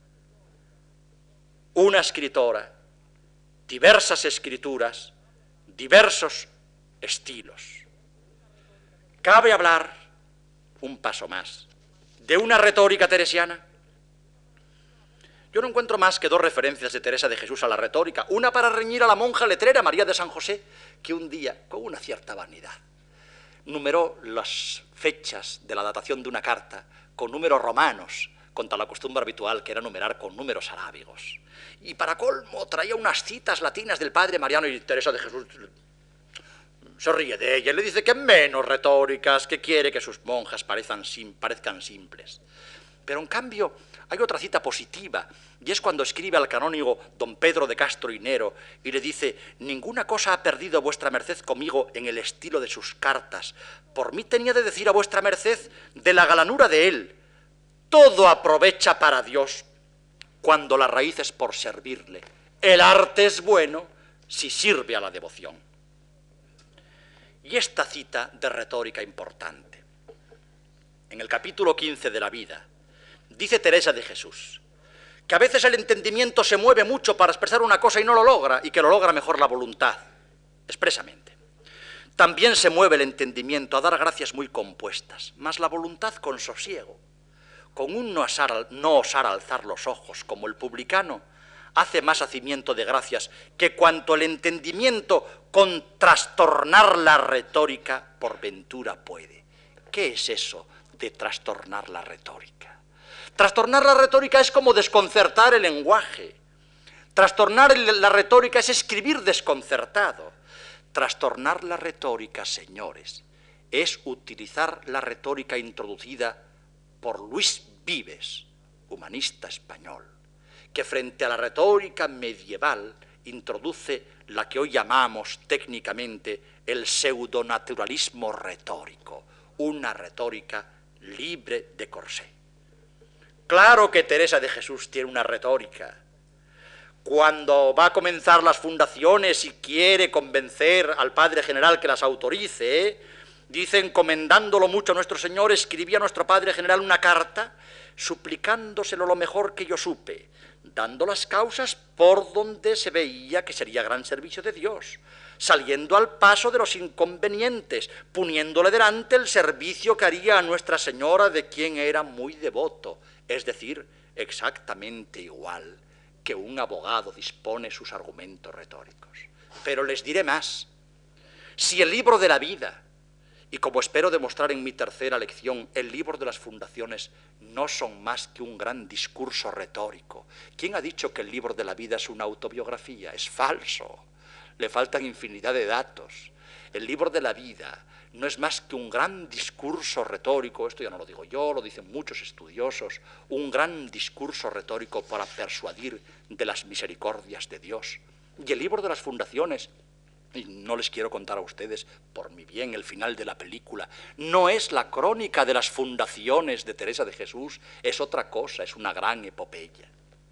[SPEAKER 1] Una escritora, diversas escrituras, diversos estilos. Cabe hablar, un paso más, de una retórica teresiana. Yo no encuentro más que dos referencias de Teresa de Jesús a la retórica, una para reñir a la monja letrera María de San José, que un día, con una cierta vanidad, numeró las fechas de la datación de una carta con números romanos, contra la costumbre habitual que era numerar con números arábigos. Y para colmo traía unas citas latinas del padre Mariano, y Teresa de Jesús se ríe de ella y le dice que menos retóricas, que quiere que sus monjas parezcan, sim, parezcan simples. Pero en cambio hay otra cita positiva, y es cuando escribe al canónigo don Pedro de Castro y Nero y le dice: ninguna cosa ha perdido vuestra merced conmigo en el estilo de sus cartas. Por mí tenía de decir a vuestra merced de la galanura de él. Todo aprovecha para Dios cuando la raíz es por servirle. El arte es bueno si sirve a la devoción. Y esta cita de retórica importante. En el capítulo quince de la vida, dice Teresa de Jesús que a veces el entendimiento se mueve mucho para expresar una cosa y no lo logra, y que lo logra mejor la voluntad, expresamente. También se mueve el entendimiento a dar gracias muy compuestas, mas la voluntad con sosiego, con un no osar, no osar alzar los ojos, como el publicano, hace más hacimiento de gracias que cuanto el entendimiento con trastornar la retórica por ventura puede. ¿Qué es eso de trastornar la retórica? Trastornar la retórica es como desconcertar el lenguaje. Trastornar la retórica es escribir desconcertado. Trastornar la retórica, señores, es utilizar la retórica introducida por Luis Vives, humanista español, que frente a la retórica medieval introduce la que hoy llamamos técnicamente el pseudonaturalismo retórico, una retórica libre de corsé. Claro que Teresa de Jesús tiene una retórica. Cuando va a comenzar las fundaciones y quiere convencer al padre general que las autorice, ¿eh? dice, encomendándolo mucho a nuestro Señor, escribía a nuestro padre general una carta suplicándoselo lo mejor que yo supe, dando las causas por donde se veía que sería gran servicio de Dios, saliendo al paso de los inconvenientes, poniéndole delante el servicio que haría a Nuestra Señora, de quien era muy devoto, es decir, exactamente igual que un abogado dispone sus argumentos retóricos. Pero les diré más, si el libro de la vida, y como espero demostrar en mi tercera lección, el libro de las fundaciones no son más que un gran discurso retórico. ¿Quién ha dicho que el libro de la vida es una autobiografía? Es falso. Le faltan infinidad de datos. El libro de la vida no es más que un gran discurso retórico, esto ya no lo digo yo, lo dicen muchos estudiosos, un gran discurso retórico para persuadir de las misericordias de Dios. Y el libro de las fundaciones, y no les quiero contar a ustedes, por mi bien, el final de la película, no es la crónica de las fundaciones de Teresa de Jesús, es otra cosa, es una gran epopeya.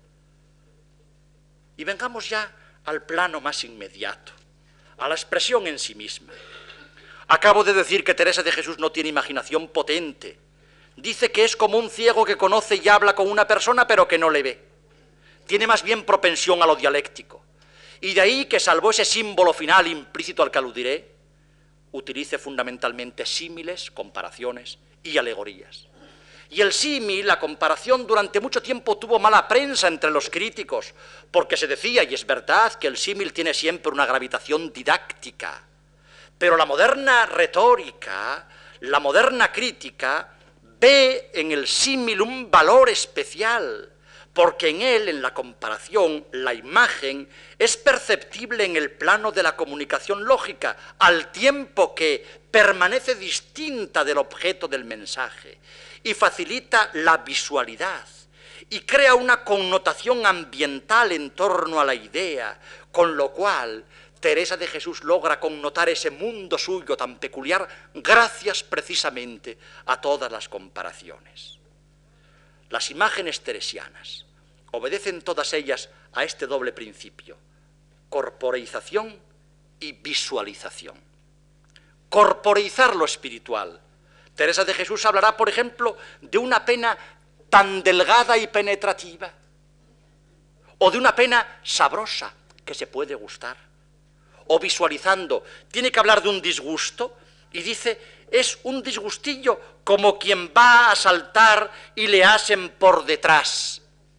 [SPEAKER 1] Y vengamos ya al plano más inmediato, a la expresión en sí misma. Acabo de decir que Teresa de Jesús no tiene imaginación potente. Dice que es como un ciego que conoce y habla con una persona pero que no le ve. Tiene más bien propensión a lo dialéctico. Y de ahí que, salvo ese símbolo final implícito al que aludiré, utilice fundamentalmente símiles, comparaciones y alegorías. Y el símil, la comparación, durante mucho tiempo tuvo mala prensa entre los críticos, porque se decía, y es verdad, que el símil tiene siempre una gravitación didáctica. Pero la moderna retórica, la moderna crítica, ve en el símil un valor especial, porque en él, en la comparación, la imagen es perceptible en el plano de la comunicación lógica, al tiempo que permanece distinta del objeto del mensaje, y facilita la visualidad, y crea una connotación ambiental en torno a la idea, con lo cual Teresa de Jesús logra connotar ese mundo suyo tan peculiar gracias precisamente a todas las comparaciones. Las imágenes teresianas obedecen todas ellas a este doble principio: corporeización y visualización. Corporeizar lo espiritual. Teresa de Jesús hablará, por ejemplo, de una pena tan delgada y penetrativa, o de una pena sabrosa que se puede gustar, o visualizando, tiene que hablar de un disgusto y dice, es un disgustillo como quien va a saltar y le asen por detrás.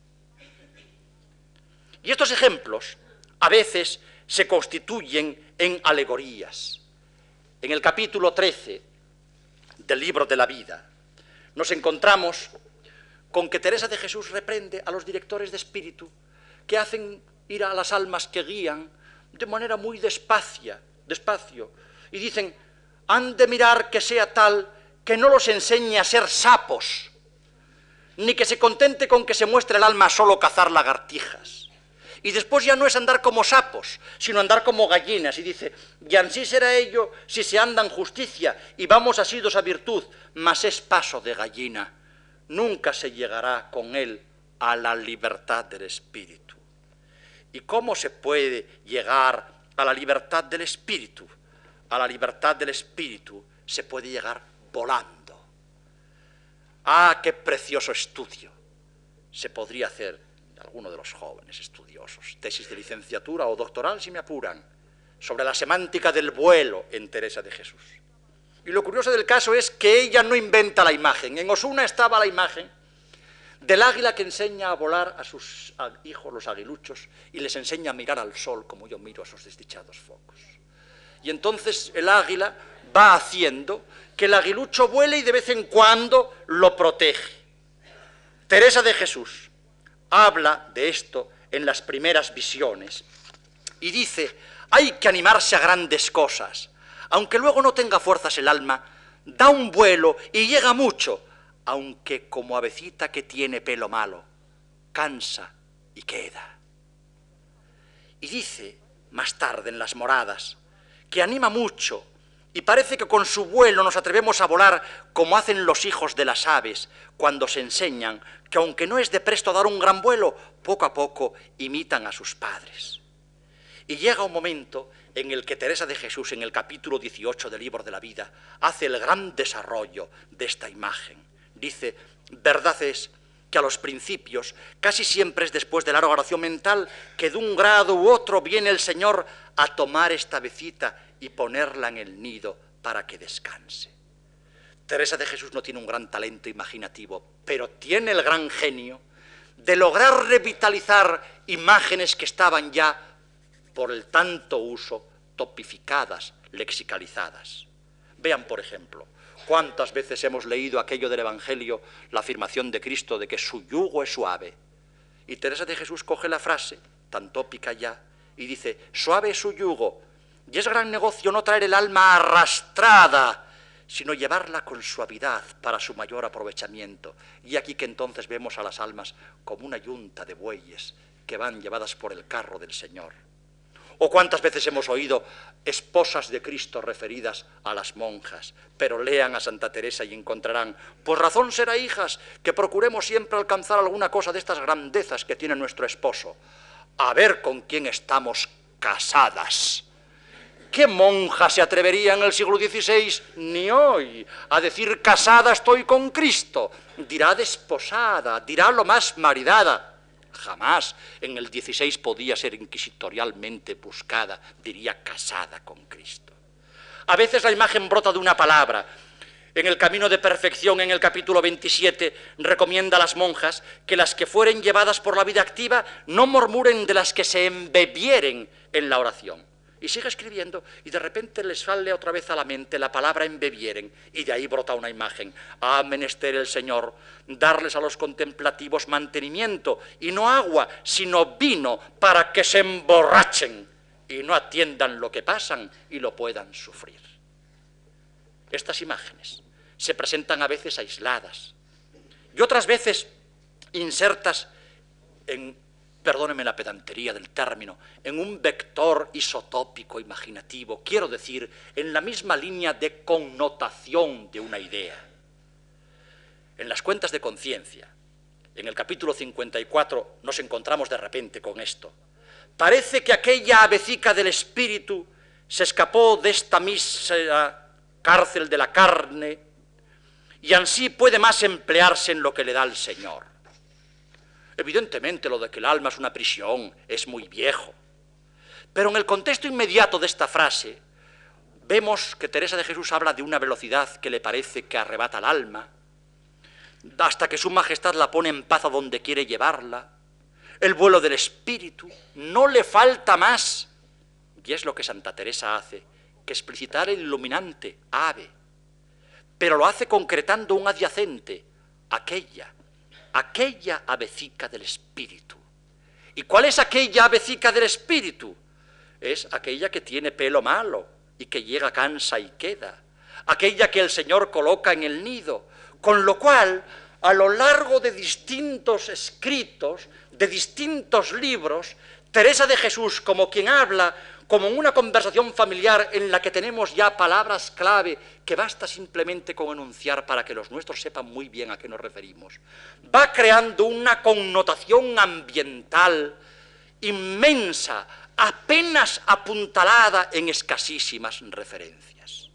[SPEAKER 1] Y estos ejemplos a veces se constituyen en alegorías. En el capítulo trece del libro de la vida nos encontramos con que Teresa de Jesús reprende a los directores de espíritu que hacen ir a las almas que guían de manera muy despacia, despacio, y dicen, han de mirar que sea tal que no los enseñe a ser sapos, ni que se contente con que se muestre el alma a solo cazar lagartijas. Y después ya no es andar como sapos, sino andar como gallinas. Y dice, y ansí será ello si se anda en justicia, y vamos asidos a virtud, mas es paso de gallina. Nunca se llegará con él a la libertad del espíritu. ¿Y cómo se puede llegar a la libertad del espíritu? A la libertad del espíritu se puede llegar volando. ¡Ah, qué precioso estudio! Se podría hacer de alguno de los jóvenes estudiosos, tesis de licenciatura o doctoral, si me apuran, sobre la semántica del vuelo en Teresa de Jesús. Y lo curioso del caso es que ella no inventa la imagen. En Osuna estaba la imagen del águila que enseña a volar a sus hijos, los aguiluchos, y les enseña a mirar al sol como yo miro a esos desdichados focos. Y entonces el águila va haciendo que el aguilucho vuele y de vez en cuando lo protege. Teresa de Jesús habla de esto en las primeras visiones y dice, hay que animarse a grandes cosas, aunque luego no tenga fuerzas el alma, da un vuelo y llega mucho, aunque como avecita que tiene pelo malo, cansa y queda. Y dice, más tarde en las moradas, que anima mucho, y parece que con su vuelo nos atrevemos a volar como hacen los hijos de las aves cuando se enseñan que aunque no es de presto dar un gran vuelo, poco a poco imitan a sus padres. Y llega un momento en el que Teresa de Jesús, en el capítulo dieciocho del libro de la vida, hace el gran desarrollo de esta imagen. Dice, verdad es que a los principios, casi siempre es después de la oración mental, que de un grado u otro viene el Señor a tomar esta avecita y ponerla en el nido para que descanse. Teresa de Jesús no tiene un gran talento imaginativo, pero tiene el gran genio de lograr revitalizar imágenes que estaban ya, por el tanto uso, topificadas, lexicalizadas. Vean, por ejemplo, cuántas veces hemos leído aquello del Evangelio, la afirmación de Cristo de que su yugo es suave. Y Teresa de Jesús coge la frase, tan tópica ya, y dice, suave es su yugo, y es gran negocio no traer el alma arrastrada, sino llevarla con suavidad para su mayor aprovechamiento. Y aquí que entonces vemos a las almas como una yunta de bueyes que van llevadas por el carro del Señor. O cuántas veces hemos oído esposas de Cristo referidas a las monjas, pero lean a Santa Teresa y encontrarán, pues razón será, hijas, que procuremos siempre alcanzar alguna cosa de estas grandezas que tiene nuestro esposo, a ver con quién estamos casadas. ¿Qué monja se atrevería en el siglo dieciséis, ni hoy, a decir casada estoy con Cristo? Dirá desposada, dirá lo más maridada. Jamás en el dieciséis podía ser inquisitorialmente buscada, diría casada con Cristo. A veces la imagen brota de una palabra. En el camino de perfección, en el capítulo veintisiete, recomienda a las monjas que las que fueren llevadas por la vida activa no murmuren de las que se embebieren en la oración. Y sigue escribiendo, y de repente les sale otra vez a la mente la palabra embebieren, y de ahí brota una imagen. Ha menester el Señor darles a los contemplativos mantenimiento, y no agua, sino vino, para que se emborrachen, y no atiendan lo que pasan y lo puedan sufrir. Estas imágenes se presentan a veces aisladas, y otras veces insertas en, perdónenme la pedantería del término, en un vector isotópico imaginativo, quiero decir, en la misma línea de connotación de una idea. En las cuentas de conciencia, en el capítulo cincuenta y cuatro, nos encontramos de repente con esto. Parece que aquella avecica del espíritu se escapó de esta mísera cárcel de la carne y ansí puede más emplearse en lo que le da el Señor. Evidentemente lo de que el alma es una prisión es muy viejo, pero en el contexto inmediato de esta frase vemos que Teresa de Jesús habla de una velocidad que le parece que arrebata el alma, hasta que su majestad la pone en paz a donde quiere llevarla, el vuelo del espíritu, no le falta más, y es lo que Santa Teresa hace, que explicitar el iluminante ave, pero lo hace concretando un adyacente, aquella, aquella avecica del espíritu. ¿Y cuál es aquella avecica del espíritu? Es aquella que tiene pelo malo y que llega, cansa y queda, aquella que el Señor coloca en el nido, con lo cual, a lo largo de distintos escritos, de distintos libros, Teresa de Jesús, como quien habla, como en una conversación familiar en la que tenemos ya palabras clave que basta simplemente con enunciar para que los nuestros sepan muy bien a qué nos referimos, va creando una connotación ambiental inmensa, apenas apuntalada en escasísimas referencias.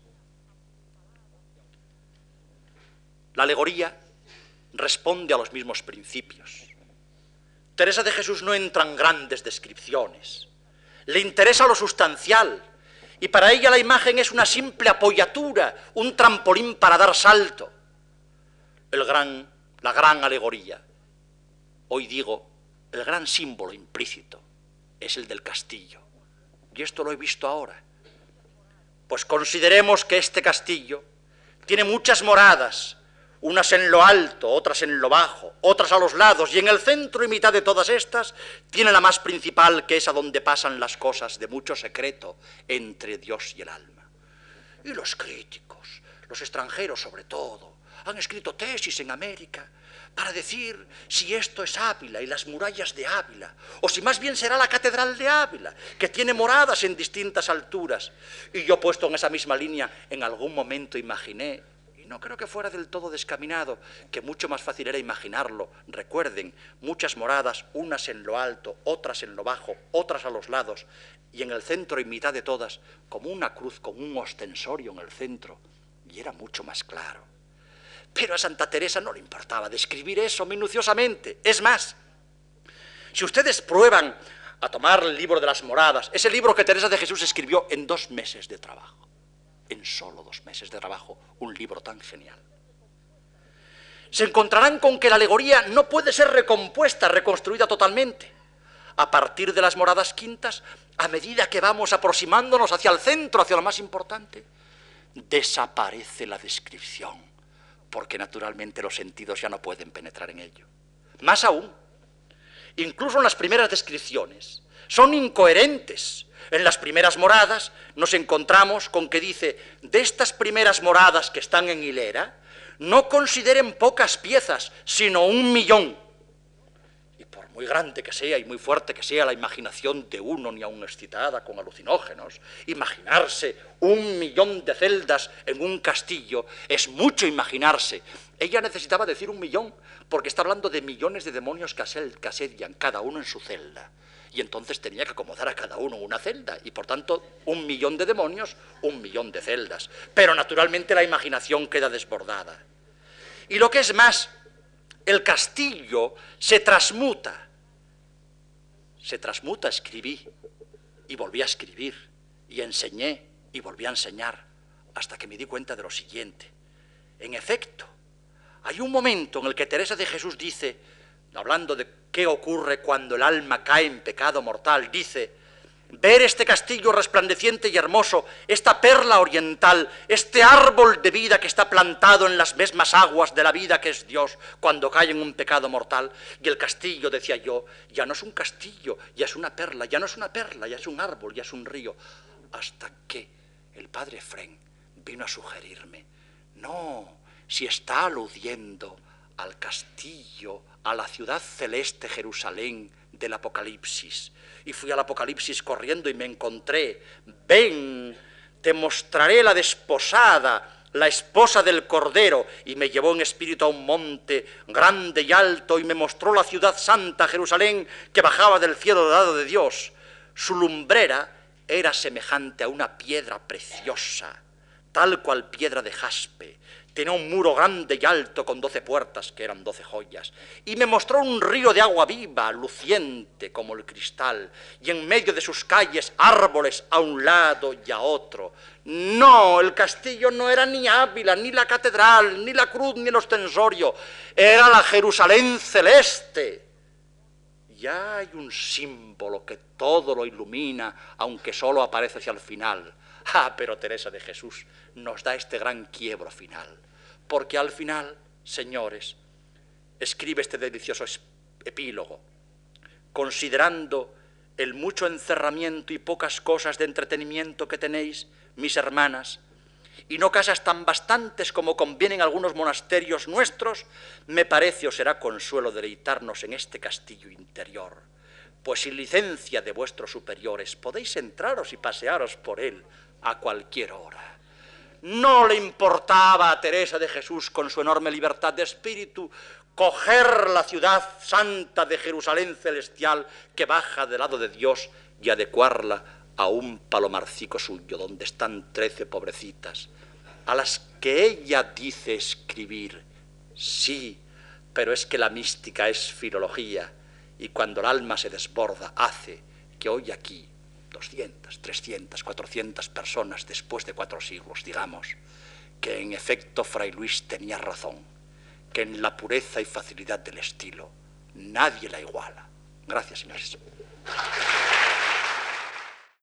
[SPEAKER 1] La alegoría responde a los mismos principios. Teresa de Jesús no entra en grandes descripciones, le interesa lo sustancial, y para ella la imagen es una simple apoyatura, un trampolín para dar salto. El gran, la gran alegoría, hoy digo, el gran símbolo implícito, es el del castillo. Y esto lo he visto ahora. Pues consideremos que este castillo tiene muchas moradas, unas en lo alto, otras en lo bajo, otras a los lados, y en el centro y mitad de todas estas tiene la más principal, que es a donde pasan las cosas de mucho secreto entre Dios y el alma. Y los críticos, los extranjeros sobre todo, han escrito tesis en América para decir si esto es Ávila y las murallas de Ávila, o si más bien será la catedral de Ávila, que tiene moradas en distintas alturas. Y yo, puesto en esa misma línea, en algún momento imaginé, no creo que fuera del todo descaminado, que mucho más fácil era imaginarlo. Recuerden, muchas moradas, unas en lo alto, otras en lo bajo, otras a los lados, y en el centro y mitad de todas, como una cruz con un ostensorio en el centro, y era mucho más claro. Pero a Santa Teresa no le importaba describir eso minuciosamente. Es más, si ustedes prueban a tomar el libro de las moradas, ese libro que Teresa de Jesús escribió en dos meses de trabajo, en solo dos meses de trabajo, un libro tan genial, se encontrarán con que la alegoría no puede ser recompuesta, reconstruida totalmente. A partir de las moradas quintas, a medida que vamos aproximándonos hacia el centro, hacia lo más importante, desaparece la descripción, porque naturalmente los sentidos ya no pueden penetrar en ello. Más aún, incluso en las primeras descripciones, son incoherentes. En las primeras moradas nos encontramos con que dice, de estas primeras moradas que están en hilera, no consideren pocas piezas, sino un millón. Y por muy grande que sea y muy fuerte que sea la imaginación de uno, ni aun excitada con alucinógenos, imaginarse un millón de celdas en un castillo es mucho imaginarse. Ella necesitaba decir un millón, porque está hablando de millones de demonios que asedian, cada uno en su celda. Y entonces tenía que acomodar a cada uno una celda, y por tanto, un millón de demonios, un millón de celdas. Pero naturalmente la imaginación queda desbordada. Y lo que es más, el castillo se transmuta. Se transmuta, escribí, y volví a escribir, y enseñé, y volví a enseñar, hasta que me di cuenta de lo siguiente. En efecto, hay un momento en el que Teresa de Jesús dice, hablando de qué ocurre cuando el alma cae en pecado mortal, dice: ver este castillo resplandeciente y hermoso, esta perla oriental, este árbol de vida que está plantado en las mismas aguas de la vida que es Dios cuando cae en un pecado mortal. Y el castillo, decía yo, ya no es un castillo, ya es una perla, ya no es una perla, ya es un árbol, ya es un río. Hasta que el padre Efrén vino a sugerirme, no, si está aludiendo al castillo, a la ciudad celeste Jerusalén del Apocalipsis. Y fui al Apocalipsis corriendo y me encontré, ven, te mostraré la desposada, la esposa del Cordero, y me llevó en espíritu a un monte grande y alto y me mostró la ciudad santa, Jerusalén, que bajaba del cielo dado de Dios. Su lumbrera era semejante a una piedra preciosa, tal cual piedra de jaspe. Tenía un muro grande y alto con doce puertas, que eran doce joyas, y me mostró un río de agua viva, luciente como el cristal, y en medio de sus calles árboles a un lado y a otro. No, el castillo no era ni Ávila, ni la catedral, ni la cruz, ni el ostensorio, era la Jerusalén celeste. Ya hay un símbolo que todo lo ilumina, aunque solo aparece hacia el final. Ah, pero Teresa de Jesús nos da este gran quiebro final, porque al final, señores, escribe este delicioso epílogo, considerando el mucho encerramiento y pocas cosas de entretenimiento que tenéis, mis hermanas, y no casas tan bastantes como convienen algunos monasterios nuestros, me parece os será consuelo deleitarnos en este castillo interior, pues sin licencia de vuestros superiores podéis entraros y pasearos por él a cualquier hora. No le importaba a Teresa de Jesús, con su enorme libertad de espíritu, coger la ciudad santa de Jerusalén celestial que baja del lado de Dios y adecuarla a un palomarcico suyo, donde están trece pobrecitas, a las que ella dice escribir. Sí, pero es que la mística es filología, y cuando el alma se desborda hace que hoy aquí doscientas, trescientas, cuatrocientas personas después de cuatro siglos, digamos, que en efecto Fray Luis tenía razón, que en la pureza y facilidad del estilo nadie la iguala. Gracias, señores.